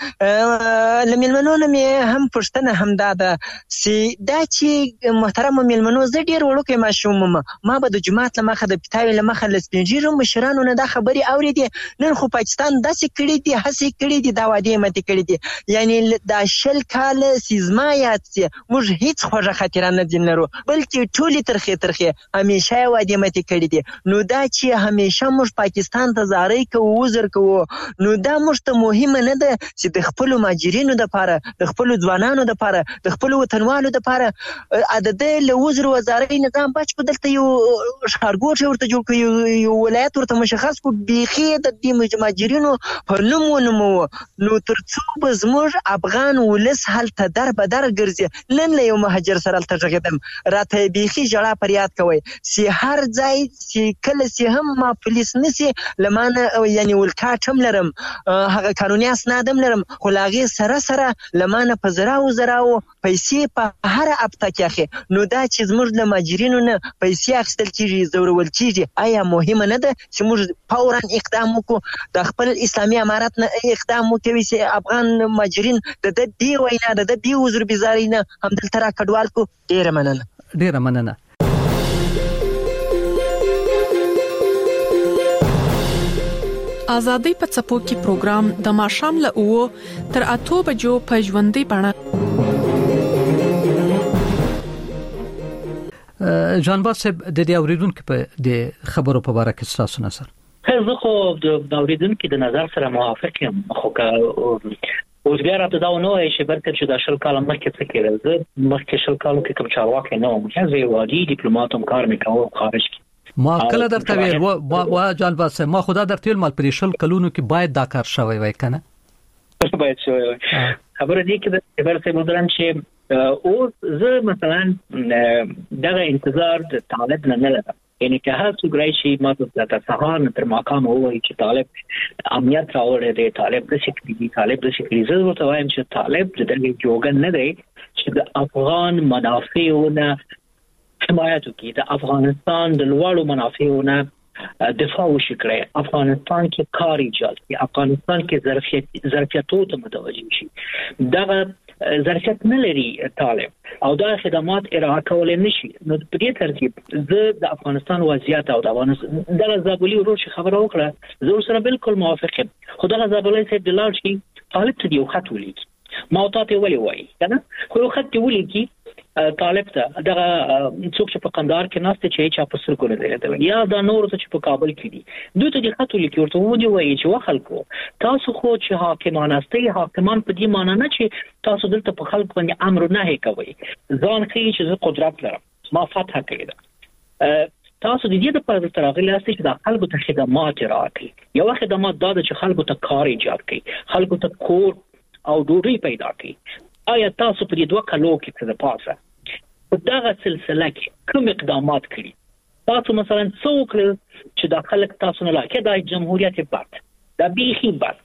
لملمنو مې هم پښتنه هم داده سي دا چې محترم ملمنو زه ډیر وړوکې ماشوم ما به د جماعت لمخه د پټاوي لمخه لسپینجیرو مشرانو نه دا خبري اورېدې نن خو پاکستان داسې کړی دی هسې کړی دی دا وادي مت کړی دی یعنی دا شل کال سیزما یاد سي موږ هیڅ خوږه خاطره نه دینرو بلکې ټولي ترخه ترخه همیشه وادي مت کړی دی نو دا چې همیشه موږ پاکستان ته زارۍ کوو وزر کوو نو دا موږ ته مهمه نه ده چې د خپل ماجرینو د لپاره د خپل ځوانانو د لپاره د خپل وطنوالو د لپاره عدد له وزر وزارت نظام بچ په دلته یو ښارګوټ ورته جوړ کړي یو ولایت ورته مشخص کو بيخي د دې ماجرینو په نومو نومو نو ترڅو به زموږ افغان ولس هلته در به در ګرځي نن له یو مهاجر سره تل ژغدم راته بيخي جړه پریاد کوي سي هر ځای سي کله سي هم ما پولیس نسي لمانه یعنی ولکاټم لرم هغه قانوني اسناد هم لرم خو لاغي سره سره لمانه په زراو زراو پیسې په هر اپتا کې اخی نو دا چې زموږ د ماجرینو نه پیسې اخیستل کیږي زورول کیږي آیا مهمه نه ده چې موږ فورا اقدام وکړو د خپل اسلامي امارات نه اقدام وکړو چې افغان ماجرین د دې وینا د دې وزر بيزاري نه هم دلته را کډوال کو ډیره مننه ډیره مننه آزادۍ په څپو کې پروګرام د ماښام له اوو تر اتو بجو په ژوندۍ بڼه جانباز صاحب د دې اوریدونکو په د خبرو په اړه کې تاسو نظر زه خو د اوریدونکو د نظر سره موافق یم خو که اوس بیا راته دا نو چې برکت چې د شل کال مخکې څه کېدل زه مخکې شل کالو کې کوم چارواکي نه وم چې زه یو عادي ډیپلوماټ کار مې کاوه خارج کې ما کله درته ویل و وا جان باسه ما خدا درته ویل مال پرې شل کلونو کې باید دا کار شوی وای کنه باید شوی وای خبره دې کې د برسه مدرن چې او زه مثلا دغه انتظار د طالب نه نه لرم یعنی که هر څو ګرای شي ما ته سهار تر مقام وایي چې طالب امنیت راوړی دی طالب د شکري طالب د شکري زه ورته وایم چې طالب د دغه جوګن نه دی چې د افغان منافعونه حمایت وکړي د افغانستان د لوړو منافعونو دفاع وکړي افغانستان کې کار ایجاد کړي افغانستان کې ظرفیت ظرفیتو ته متوجه شي دا ظرفیت نه لري طالب او دا خدمات ارائه کول نه شي نو په دې ترتیب زه د افغانستان وضعیت او د افغانستان د زابلی ورو شي خبره وکړه زه سره بالکل موافق یم خو دا زابلی سید دلال شي طالب ته یو خط ولیکي ما ته ویلي وای کنه خو یو خط ولیکي طالب ته دغه څوک چې په قندهار کې ناشته چې چا په سر کوله دی یا دا نور څه چې په کابل کې دي دوی ته د خطو لیکي ورته ودی وایي چې وخلکو تاسو خو چې حاکمان استي حاکمان په دې معنی نه چې تاسو دلته په خلکو باندې امر نه کوي ځان خي چې قدرت لرم ما فتح کړی تاسو د دې لپاره ترغلي است چې د خلکو ته خدمات راکړي یو خدمات دا چې خلکو ته کار ایجاد کړي خلکو ته کور او ډوډۍ پیدا کړي آیا تاسو په دې دوه کلو کې څه پاسه په دغه سلسله کې کوم اقدامات کړي تاسو مثلا څوک چې د خلک تاسو نه لکه د جمهوریت بات د بیخي بات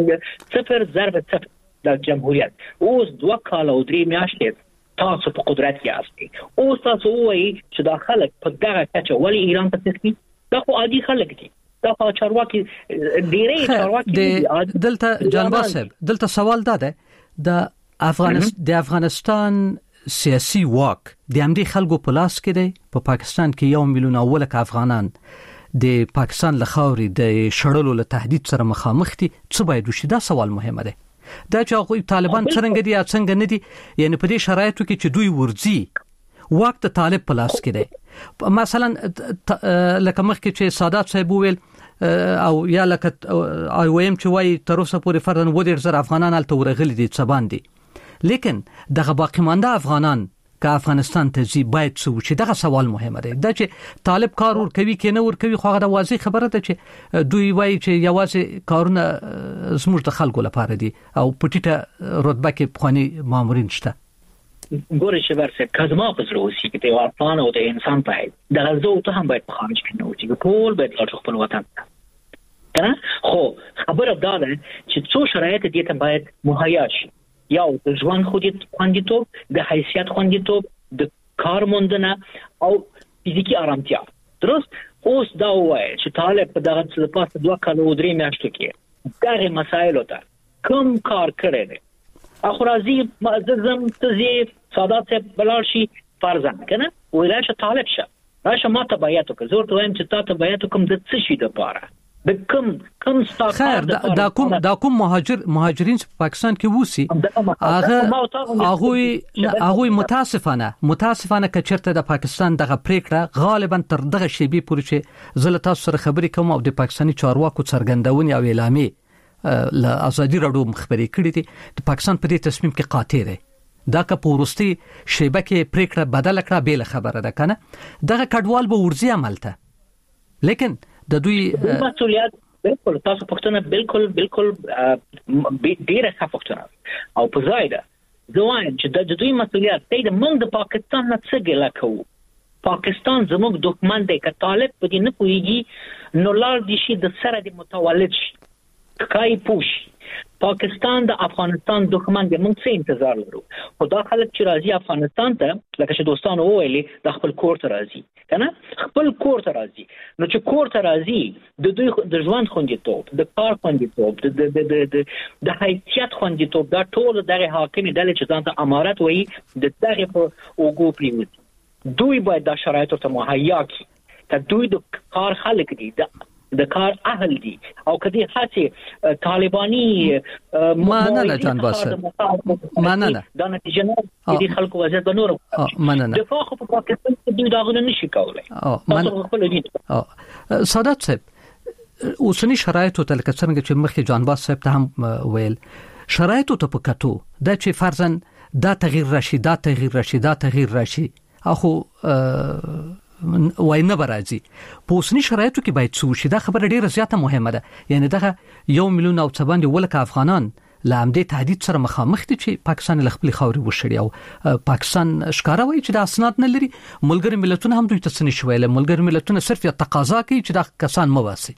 صفر ضرب صفر د جمهوریت اوس دوه کال او درې میاشتې تاسو په قدرت کې یاست اوس تاسو وایي چې د خلک په دغه کچه ولی ایران ته تسکی دا خو عادي خلک دي دا خو چارواکي ډیری چارواکي دلته جانباز صاحب دلته سوال دا ده د افغانستان د افغانستان سیاسي واک د امریکا خلکو په لاس کې دی په پاکستان کې یو میلیون اولک افغانان د پاکستان له خاورې د شړلو له تهدید سره مخامخ دي څه باید وشي دا سوال مهمه دی دا چې هغه طالبان څنګه دي یا څنګه نه دي یعنی په دې شرایطو کې چې دوی ورځي واک د طالب په لاس کې دی مثلا لکه مخکې چې سادات صاحب ویل او یا لکه او ویم چې وای تر اوسه پورې فردن و ډیر زر افغانان هلته ورغلي دي څه باندې، لیکن دغه باقی مانده افغانان که افغانستان ته ځي باید څه وشي؟ دغه سوال مهمه دی. دا چې طالب کار ور کوي کې نه ور کوي خو هغه واضح خبره ده چې دوی وایي چې یوازې کارونه زموږ د خلکو لپاره دي او پټیټه رتبه کې پخوانی مامورین شته. ګورې چې ورسه کزما په زړه اوسي کې د افغان او د انسان په هیڅ د غزو ته هم باید په خارج کې نه وځي، ټول باید لاړ خپل وطن کنه. خو خبره دا ده چې څو شرایط دي ته باید مهیا شي، یا د ژوند خوندیتوب، د حیثیت خوندیتوب، د کار موندنه او فزیکی آرامتیا. درست اوس دا وایي چې طالب په دغه څه پاسه دوه کال او درې میاشتو کې دغه مسایلو ته کوم کار کړی دی. اخو راځي معززم تزي سادات صاحب بلال شي فرضاً کنه ویل چې طالب شه راشه ما ته بیات وکړ، زه ورته وایم چې تا ته بیات وکم د څه شي لپاره، د کوم کوم خیر دا کوم دا کوم مهاجر مهاجرین په پاکستان کې ووسی هغه هغه هغه متاسفانه متاسفانه که چرته د پاکستان دغه پریکړه غالبا تر دغه شی به پورې چې زله تاسو سره خبرې کوم او د پاکستاني چارواکو څرګندونې او اعلامیه ل ازادي راډیو مخبري کړې دي د پاکستان په دې تصمیم کې قاطع دی. دا که پورستی شیبه کې پریکړه بدل کړه بیل خبره ده کنه دغه کډوال به ورزي عملته، لیکن د دوی مسؤلیت بالکل تاسو پښتنه بالکل بالکل ډیره ښه پښتنه او په ځای ده ځوان چې د دوی مسؤلیت دی د موږ د پاکستان نه څه ګله کوو. پاکستان زموږ دښمن دی، که طالب په دې نه پوهیږي نو لار دي شي د سره د متولد شي کای پوش. پاکستان د افغانستان دښمن دی، موږ څه انتظار لرو؟ خو دا خلک چې راځي افغانستان ته لکه چې دوستانو وویلي د خپل کور ته راځي کنه خپل کور ته راځي، نو چې کور ته راځي د دوی د ژوند خوندیتوب، د کار خوندیتوب، د د د د د حیثیت خوندیتوب، دا ټول دغه حاکمي ډلې چې ځان ته امارت وایي د دغه په اوګو پریوځي. دوی باید دا شرایط ته مهیا کړي ته دوی د کار خلک دي، د د کار اهل دي او کدي هڅه طالباني ما نه نه جان باسه ما نه نه دا نتیجه نه دي خلکو وضعیت به نور ما نه نه د فاخو په پاکستان کې دوی دا غوښنه نشي کولای. تاسو خپل دي سادات صاحب اوسنی شرایطو ته لکه څنګه چې مخکې جان باس صاحب ته هم ویل شرایطو ته پکاتو دا چې فرضاً دا تغییر راشي دا تغییر راشي دا تغییر راشي اخو وای نه برازي په اوسنی شرایطو کې باید څه شي. دا خبره ډیره زیاته مهمه ده، یعنی دغه یو میلیون او څه باندې ولکه افغانان لامدې تهدید سره مخامخ دي چې پاکستان له خپل خاوري وشړي او پاکستان ښکارا وایي چې د اسناد نه لري. ملګری ملتونه هم دوی ته څه نشي ویل، ملګری ملتونه صرف یو تقاضا کوي چې دا کسان مواسي.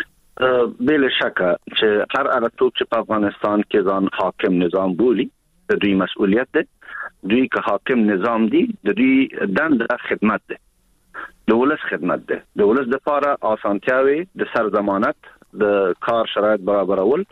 بلا شک چې هر هغه څوک چې په افغانستان کې ځان حاکم نظام بولي د دوی مسؤلیت ده. دوی که حاکم نظام دي د دوی دنده خدمت ده، د ولس خدمت ده، د ولس د لپاره اسانتیاوي د سر ضمانت د کار شرایط برابرول،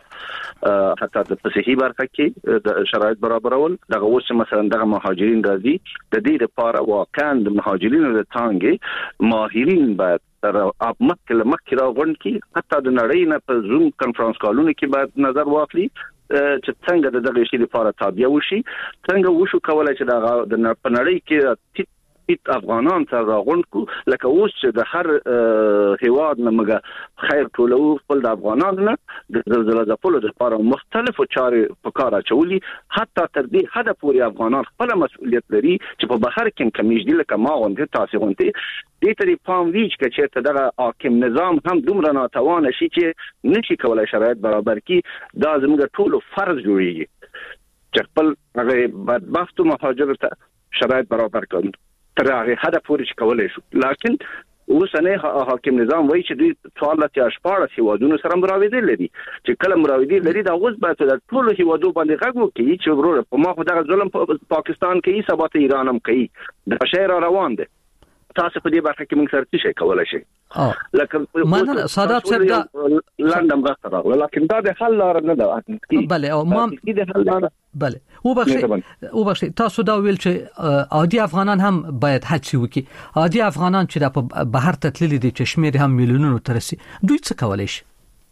حتی د صحي برخه کې د شرایط برابرول. دغه اوس مثلا دغه مهاجرین راځي د دې لپاره واقعا د مهاجرینو د تانګي ماهرین باید تر مکه مکه راغون کې حتی د نړۍ نه په زوم کانفرنس کالونه کې باید نظر واخلي چې څنګه دغه شی لپاره تابع وشي، څنګه وشو کولای چې دغه د نړۍ کې افغانان سره راغون کو لکه اوس چې د هر هیواد نه مګه خیر ټولو خپل د افغانانو نه د زلزلې د پلو د لپاره مختلفو چارې په کار اچولي، حتی تر دې حد پورې افغانان خپل مسؤلیت لري چې په بهر کې کمیږي لکه ما غونډه تاسو غونډه دې ترې پام ویچ چې ته دغه حاکم نظام هم دومره ناتوان شي چې نشي کولای شرایط برابر کړي. دا زموږ ټولو فرض جوړیږي چې خپل هغه بدبخت مهاجر ته شرایط برابر کړي تر هغه حد پورې کولای شو. لیکن اوسنه حاکم نظام وایي چې دوی څوارلس یا شپاړس هیوادونو سره مراودې لري، چې کله مراودې لري دا اوس باید د ټولو هیوادو باندې غږ وکړي چې ورور په ما خو دغه ظلم په پاکستان کې ثبات ایران هم کوي، د شهر روان دي. تاسو په دې برخه کې موږ سره څه شي کولای شي؟ لکه ما سادات صاحب دا لاندم غوښتل ولکن دا د حل لار نه ده. بله او ما د حل لار بله وبخښئ وبخښئ تاسو دا ویل چې عادي افغانان هم باید هڅه وکړي. عادي افغانان چې د بهر ته تللي دي چې شمیر هم میلیونونو ته رسي، دوی څه کولای شي؟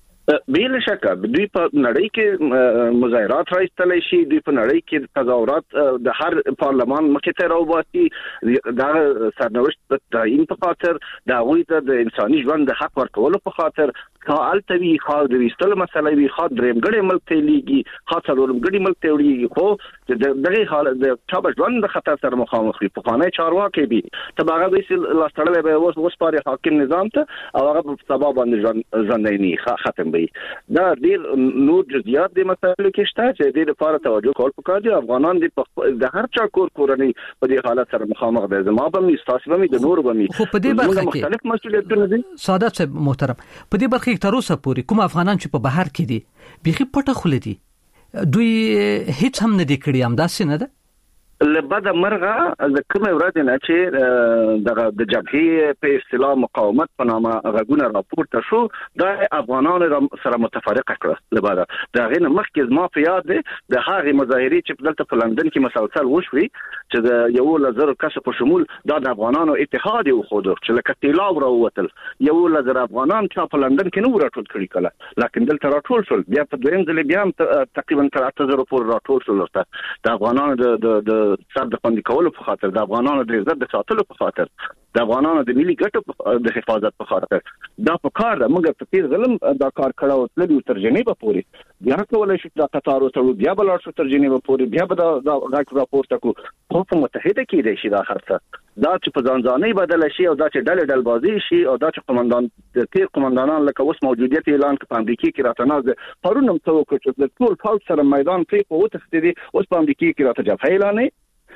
بلا شک دوی په نړۍ کې مظاهرات راځتلی شي، دوی په نړۍ کې تظاهرات د هر پارلمان مخې ته راوباسي د سرنوشت د تعیین په خاطر، د هغوی ته د انساني ژوند د حق ورکولو په خاطر، خالتوي خال د وستل مسله وی خاط دریم غړي ملک ته لیږي خاص ورم غړي ملک ته وړي خو دغه حالت د چابه ژوند د خطر سره مخامخ وي په قانون چارواکي به تبعه به لاستړل به اوس اوس پاره حاکم نظام ته او هغه سبب باندې ژوندۍ ختم وي دا ډیر نور جزئیات د مسایلو کې شته چې د لپاره توجه کول پکار دي افغانان د هر چا کور کورنۍ په دې حالت سره مخامخ دي زما به مستاسب مې د نور به مې خو په دې برخه کې مختلف مسؤلیتونه دي سعادت صاحب محترم په دې برخه کې تر اوسه پورې کوم افغانان چې په بهر کې دي بيخي پټه خل دي دوی هیڅ هم نه دي کړی هم داسې نه ده لبدا مرغه د کومه ورځ نه چې د جبهه په اصطلاح مقاومت په نامه غږونه راپورته شو د افغانانو سره متفرقه کړه لبدا دا غینه مخکې ما په یاد ده د هغه مظاهرې چې دلته په لندن کې مسلسل وشوي چې د یو لزر کس په شمول د افغانانو اتحاد یو خود چې لکه تیلاو راوتل یو لزر افغانان چې په لندن کې نو راټول کړي کله لکه دلته راټول شول بیا په دویم ځل بیا تقریبا تر اته زره پورې راټول شول د افغانانو د سر د خوندي کولو په خاطر د افغانانو د عزت د ساتلو په خاطر د افغانانو د ملي ګټو د حفاظت په خاطر دا په کار ده موږ په تیر ظلم دا کار کړو تللی تر جنیبه پورې بیا کولای شو د قطار او تر بیا بل شو تر جنیبه پورې بیا به دا غاټ راپورته کو خو په متحده کې دی شي دا خرڅه دا چې په ځانځاني بدل شي او دا چې ډلې ډل بازي شي او دا چې قومندان د تیر قومندانان لکه اوس موجودیت اعلان په امریکا کې راتنازه پرونم څو چې د ټول فوج سره میدان کې قوت تخدي اوس په امریکا کې راته جبهه اعلان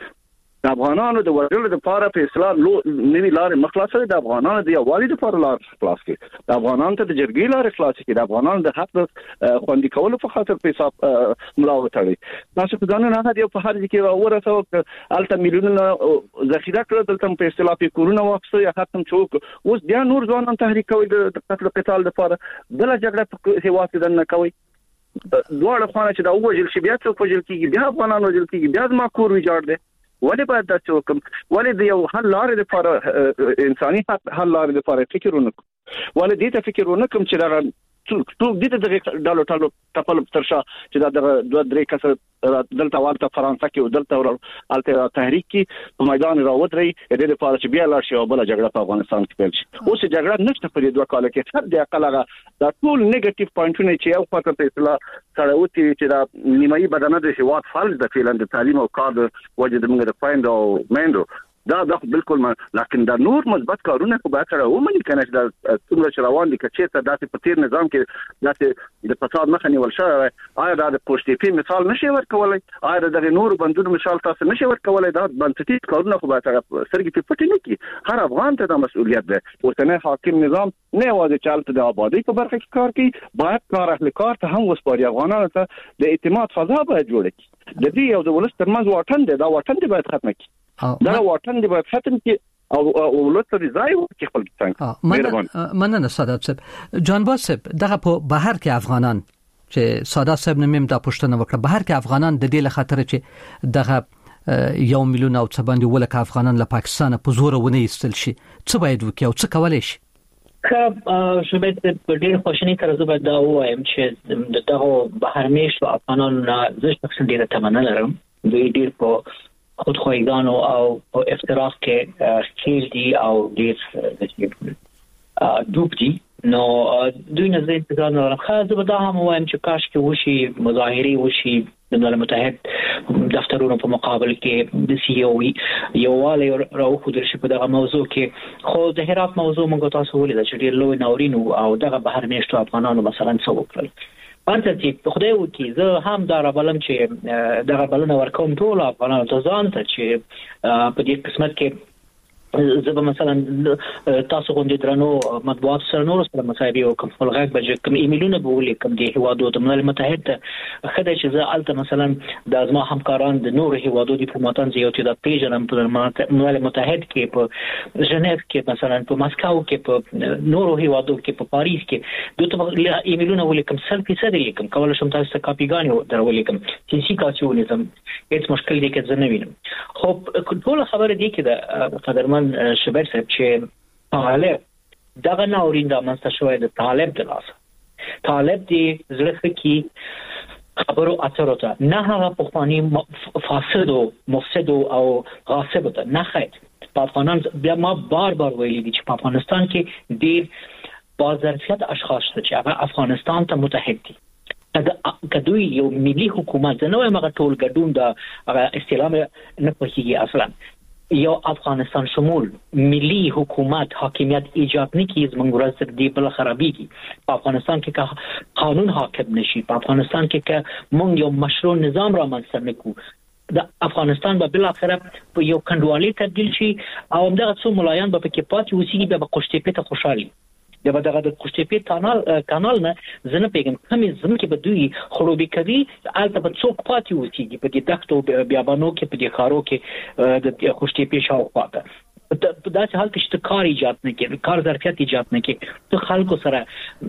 د افغانانو د ورغلو د پاره په اصلاح نوی لارې مخلاصه د افغانانو د یووالي د پاره لار خلاص کړي د افغانانو ته د جرګې لارې خلاص کړي د افغانانو د حق خوندي کولو په خاطر په حساب ملاوت لري تاسو په ځان نه هدي په هر ځکه ورته الته میلیونونه ذخیره کړل دلته په اصطلاح په کورونا واکسو یا ختم چوک اوس بیا نور ځوانان تحریک کوي د قتل قتال د پاره بل جګړه په هوا کې نه کوي دوه خانه چې دا وجل شي بیا څوک وجل کیږي بیا افغانان وجل کیږي بیا ما کور ویجاړ دي ولې باید دا څوک ولې د یو حل لارې لپاره انساني حل لارې لپاره فکر ونکړو ولې دې ته فکر ونکم چې دا ټول دې ته د ډالو ټالو خپل ترشا چې دا د دوه درې کس دلته ورته فرانسه کې او دلته الته تحریک کې په میدان راوتري د دې لپاره چې بیا لاړ شي او بل جګړه په افغانستان کې پیل شي اوس جګړه نشته په دې دوه کال کې هر د عقل هغه دا ټول نیگیټیو پوینټونه چې یو خاطر په اصطلاح سره وتی چې دا نیمایي بدنه د هیواد فعال د فعلا د تعلیم او کار د وجه د موږ د فایند او مندو دا دا بالکل ما لکه دا نور مثبت کارونه خو به سره ومني کنه چې دا څومره روان دي چې ته داسې په تیر نظام کې داسې د فساد مخه نیول شوی آیا دا د پوسټیپی مثال نشي ورکولای آیا د نور بندونو مثال تاسو نشي ورکولای دا بنسټیز کارونه خو به سره سرګي په پټی نه کی هر افغان ته د مسؤلیت ده اوسنۍ حاکم نظام نه واځي چالت د آبادی په برخه کې کار کوي باید کار اهل کار ته هم وسپاري افغانانو ته د اعتماد فضا باید جوړ کړي د دې یو د ولست ترمنځ واټن دی دا واټن دی باید ختم کړي دا واټن دی باید ختم کړي او ولست د ځای کې خپل څنګه مننه سعادت صاحب جانباز صاحب دغه په بهر کې افغانان چې سعادت صاحب نمیم دا پښتنه وکړه بهر کې افغانان د دې لخاطر چې دغه یو میلیون او څه باندې ولکه افغانان له پاکستان په زور ونه ایستل شي څه باید وکړي او څه کولای شي که شوبې په ډېر خوشنۍ طرز به دا وایم چې دغه بهر میشتو افغانانو زه شخصا ډېره تمنا لرم دوی ډېر په خودخواهیګانو او افتراق کې خیل دي او ډېر ډوب دي نو دوی نه زه انتظار نه لرم خو زه به دا هم وایم چې کاش کې وشي مظاهرې وشي د ملل متحد دفترونو په مقابل کې د سی او یووالی راوښودل شي په دغه موضوع کې خو د هرات موضوع موږ تاسو ولیدل چې ډېر لوی ناورین او دغه بهر میشتو افغانانو مثلا څه وکړل پاتې چې خدای وکي زه هم دا رابلم چې دغه بلنه ورکوم ټول افغانانو ته ځان ته چې په دې قسمت کې زه به مثلا تاسو غونډې درنو مطبوعات سره نور سره مصاحبه او کوم خلک به کوم ایمیلونه به ولیکم د هیوادو د ملل متحد خدای چې زه الته مثلا د ازما همکاران د نور هیوادو ډیپلوماټان زیات د پیژنم په ملل متحد کې په ژنیف کې مثلا په مسکو کې په نور هیوادو کې په پاریس کې دوی ایمیلونه ولیکم سل فیصد لیکم کول شم تاسو ته کاپیګانی درولیکم سیسی کاچونیزم هیڅ مشکل دی کې زه نه وینم خو ټول خبره دی کې د قدرمن شبیر صاحب چې طالب دغه ناورین د منځته شوی د طالب د لاس طالب دی زړه کې خبرو اترو ته نه هغه پخوانی فاسد او مفسد او غاصب ته نه خیر په افغانان بیا ما بار بار ویلي دي چې په افغانستان کې ډیر با ظرفیت اشخاص چې هغه افغانستان ته متحد دي کدوې یو ملي حکومت نه وایم هغه ټول ګډون د استعلام نه پوهیږي اصلا یو افغانستان شمول ملي حکومت حاکمیت ایجاد نکړي زموږ ورځ دی بل خرابېږي په افغانستان کې که قانون حاکم نشي په افغانستان کې که موږ یو مشروع نظام را منځته نکړو د افغانستان به بل اخر په یو کندوالي تبدیل شي او دغه څو ملایان به پکې پاتې اوسېږي به قشتېپې ته خوشحالي د دغه د قشتېپې کانال کانال نه زنه پیغام کمې زمکه به دوی خروبي کوي البته په څوک پاتې اوسېږي په دې دښتو بیابانو کې په دې خارو کې د قشتېپې شاوخوا ته په داسې حال کې چې کار ایجاد نه کوي کار ظرفیت ایجاد نه کوي ته خلکو سره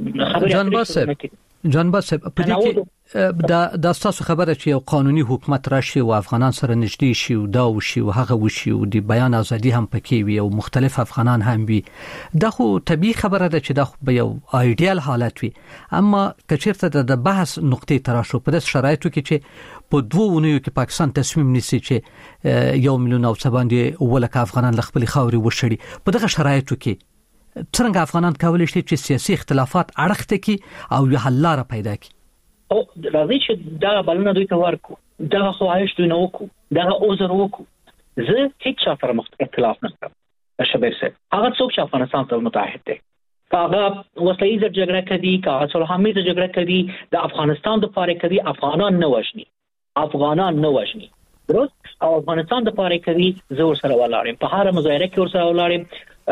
خبرې نه کوي جان باسب په دې کې دا د تاسو خبره چې یو قانوني حکومت راشي او افغانان سره نږدې شي او دا وشي او هغه وشي او د بیان ازادي هم پکې وي او مختلف افغانان هم وي دا خو طبيعي خبره ده چې دا خو به یو ایډیال حالت وي اما کچېرته د بحث نقطې تراشو په داس شرایطو کې چې په دوه ونیو کې پاکستان تصمیم نیسي چې یو میلیون او څه باندې ولکه افغانان خپل خاوري وشړي په دغه شرایطو کې څنګه افغانان کولای شي چې سیاسي اختلافات اړخته کی او یو حل لاره پیدا کی او راځي چې دا بلنه دوی ته ورکو دا خواهش دوی نه وکړو دا عذر وکړو زه هیڅ چا سره اختلاف نه کوم شبیر صاحب هغه څوک چې افغانستان ته متحد دي هغه وسلې د جګړه کوي هغه صلح حمید جګړه کوي د افغانستان د پاره کوي افغانان نه وژني افغانان نه وژني درست او افغانستان د پاره کوي زور سره ولاړم په هر مظاهره کې ور سره ولاړم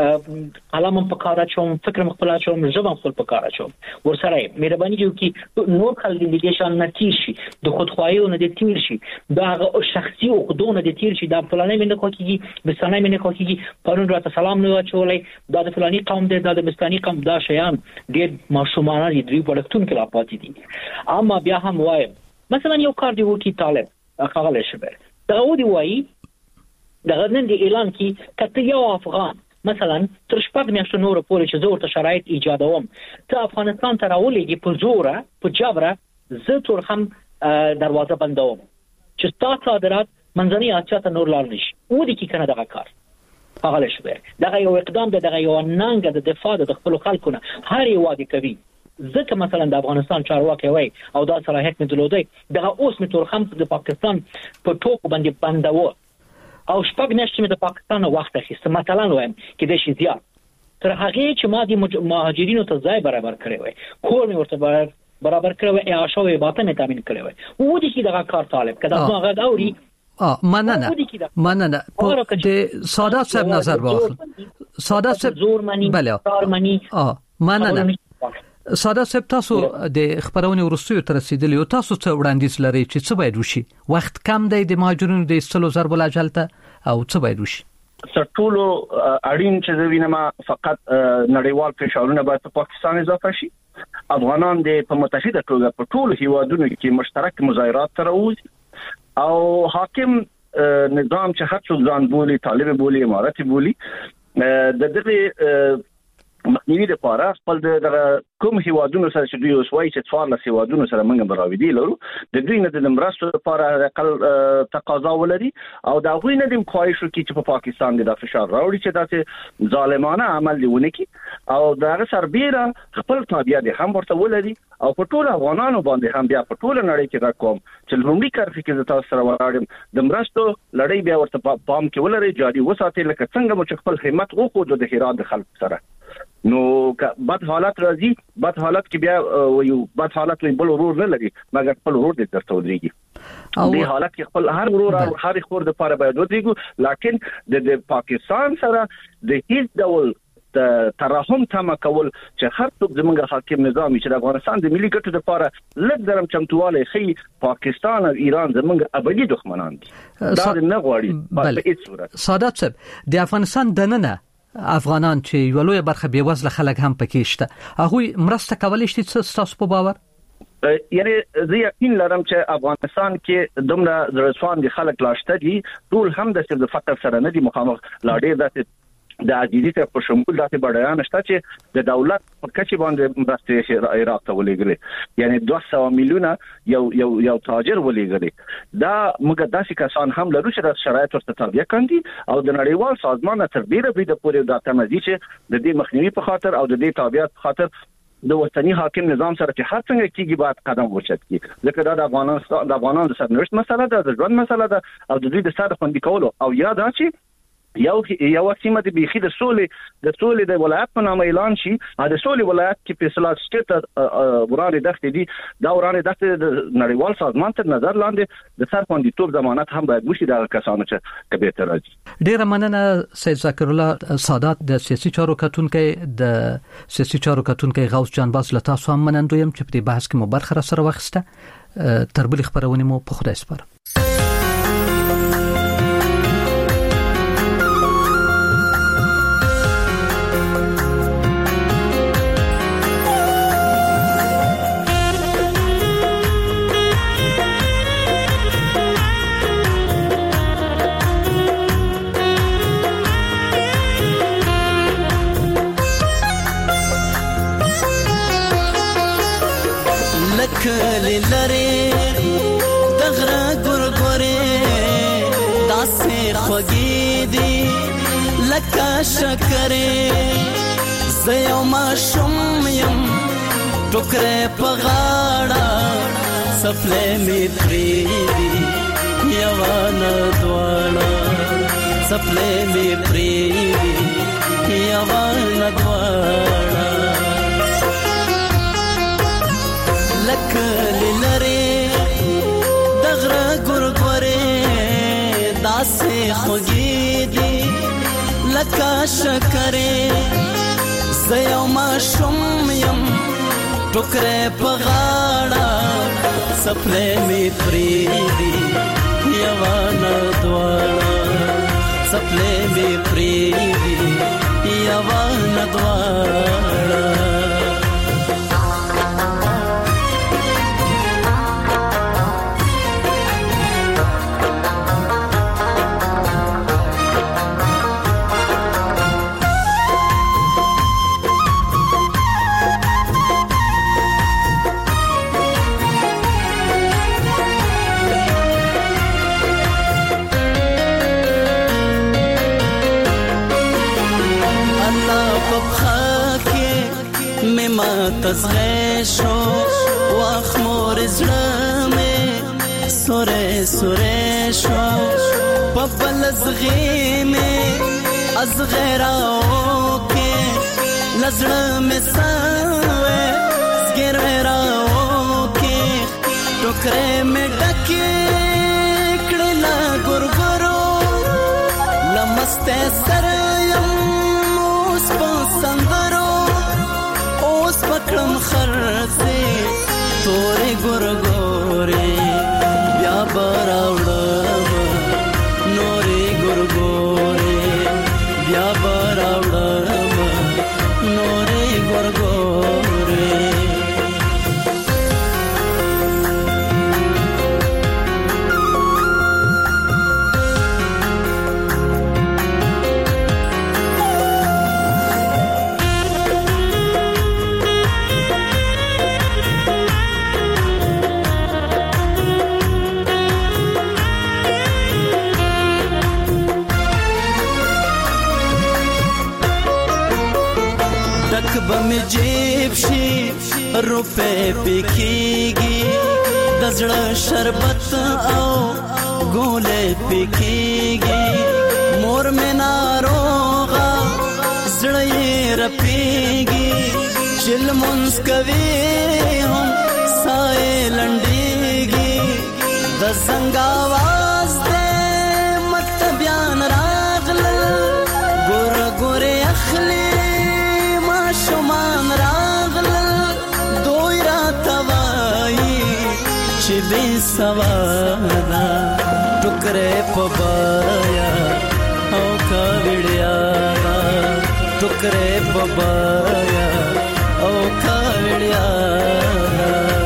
قلم په کار اچوم فکر مخ په اچوم ژبه خپل په کار اچوم ورسره مهرباني کوي نور خلک دې شان نتیج شي د خودخواهی نه د تیر شي دا شخصي او خودونه د تیر شي دا پلانې منه کوي بسانه منه کوي پرون راته سلام نو اچولې دا د فلاني قوم دی دا د بستاني قوم دا شیان ډېر ماشومان دي دوی پړکتون کې لا پاتې دي اما بیا هم وایم مثلا یو کار دی وکی طالب خغل شبر دا ودی وای دا نن دی اعلان کی کته یو افغان مثلا تر شپږ میاشتو نور پورې چې زه ورته شرایط ایجادوم ته افغانستان ته راولېږي په زوره په جبره زه تور هم دروازه بندوم چې تاسو صادرات منځنۍ اسیا ته نور لاړ نشي و دې کې کنه دغه کار هغه شوی دغه یو اقدام دغه یو ننګ د دفاع د خپل خلکو نه هر یو وادي کوي ځکه مثلا د افغانستان چارواکي وای او دا صلاحیت نه درلودي دغه اوس می تور هم د پاکستان په ټوکو باندې بندوه او شپږ میاشتې د پاکستان وخت اخیسته مثلا وایم کې د شي زیات تر هغه چې ما د مهاجرینو ته ځای برابر کړی وای کور می ورته برابر کړی وای یا شوی باطن می تامین کړی وای و دې کې دغه کار طالب کدا ما هغه اوري اه مننه مننه د سادات صاحب نظر واخل سادات صاحب زور منی کار منی اه مننه ساده صاحب تاسو د خبرونه ورسوي تر رسیدلی او تاسو څه وړاندیز لري چې څه باید وشي وخت کم دی د مهاجرینو د استلو ضرب الاجلته او څه باید وشي سرټولو اړین چې وینما فقط نړیوال فشارونه باید په پاکستان اضافه شي افغانان د په متحده توګه په ټولو هیوادونو کې مشترک مظاهرات تروي او حاکم نظام چې هر څو ځان بولی طالب بولی امارت بولی د دغه مخنیوي لپاره خپل د کوم هیوادونو سره چې دوی اوسوي چې څوارلس هیوادونو سره موږ براویدي لرو د دوی نه د مرستو لپاره اقل تقاضا ولري او دا غوي نه د خواهش وکړي چې په پاکستان د فشار راوړي چې داسې ظالمانه عمل دی ونکي او دا سربېره خپل تابعیت هم ورته ولري او په ټول افغانانو باندې هم بیا په ټول نړۍ کې راکوم چې لومړی کرفي کې تاسو سره ولاړم د مرستو لړۍ بیا ورته پام کې ولري جاري وساتي لکه څنګه مو خپل همت وکړو د هرات د خلک سره نو بد حالت راځي بد حالت کې بیا ویو بد حالت وي بل ورور نه لګي مګر خپل ورور دې درته ودرېږي دې حالت کې خپل هر ورور او هر خور د لپاره باید ودرېږي لکه د پاکستان سره د هیڅ ډول ترحم تم کول چې هر څوک زموږ حاکم نظام چې د افغانستان د ملي ګټو لپاره لږ درم چمتواله خي پاکستان او ایران زموږ ابدي دښمنان دي دا نه غواړي په هیڅ صورت سادات صاحب د افغانستان دننه افغانان چې یو لوی برخه بې وزله خلک هم پکې شته هغه مرسته کولای شي تاسو په باور یعنی زه یقین لرم چې افغانستان کې دومره زړسوان دي خلک لاشته دي ټول هم د فقر سره نه دي مخامخ لا ډېر داسې د عزیزي ته په شمول داسې بډایان شته چې د دولت په کچې باندې مرستې عراق ته ولېږلې یعنی دوه سوه میلیونه یو یو یو تاجر ولېږلې دا موږ داسې کسان هم لرو چې د شرایط ورته تابع کاندي او د نړیوال سازمان تر ډیره بریده پورې دا تمدي چې د دې مخنیوي په خاطر او د دې تابعیت په خاطر د وطني حاکم نظام سره چې هر څنګه کیږي باید قدم وچت کی ځکه دا د افغانستان د افغانانو د سرنوشت مسله ده د ژوند مسله ده او د دوی د ساده خوندي کولو او یا دا چې یو یو سیمه د بيخي د سولې د سولې د ولایت په نامه اعلان شي د سولې ولایت کې فیصله سټیټ ورانه دښتې دي دا ورانه دښتې د نړیوال سازمان تر نظر لاندې د سر خوندیتوب ضمانت هم باید وشي د کسانو چې کبه تر راځي. ډیره مننه سید ذکر الله سادات د سیاسي چارو کتونکو د سیاسي چارو کتونکو غوث جان باز لتا سو منندویم چې په بحث کې مو برخه سره واخسته تر بل خبرونه مو په خدای سپارم. کلی لری دغره ګورګورې داسې خوږې دي لکه شکرې زه یو ماشوم یم ټوکرې په غاړه څپلۍ مې پرېږدي یوه نه دواړه څپلۍ مې پرېږدي یوه نه دواړه کلی لری دغره ګورګورې داسې خوږې دي لکه شکرې زه یو ماشوم یم ټوکرې په غاړه څپلۍ مې پرېږدي یوه نه دواړه څپلۍ مې پرېږدي یوه نه دواړه تزغه شو واخ مور زړه مې سورې سورې شو په بل زغې مې از غیراو کې لزړه مې سوې زګر راو کې ټوکرې مې ډکې کړل ګورګورو لمسته سره یم اوس په سندرو پکړم خرڅه تورې ګورګورې بیا براوړم نورې ګورګورې بیا براوړم نورې ګورګورې بم جیب شي روپے پکېږي د زړه شربت او ګولې پکېږي مور مې ناروغه زړه یې رپېږي چې لمونځ کوي هم ساه لنډېږي د زنګ آواز دې مت بیان راغلل ګور ګورې اخلي شمان راغلل دوی را توایی چې بې سوادا ټوکرې په بایا او کاوړیا ټوکرې په بایا او کاوړیا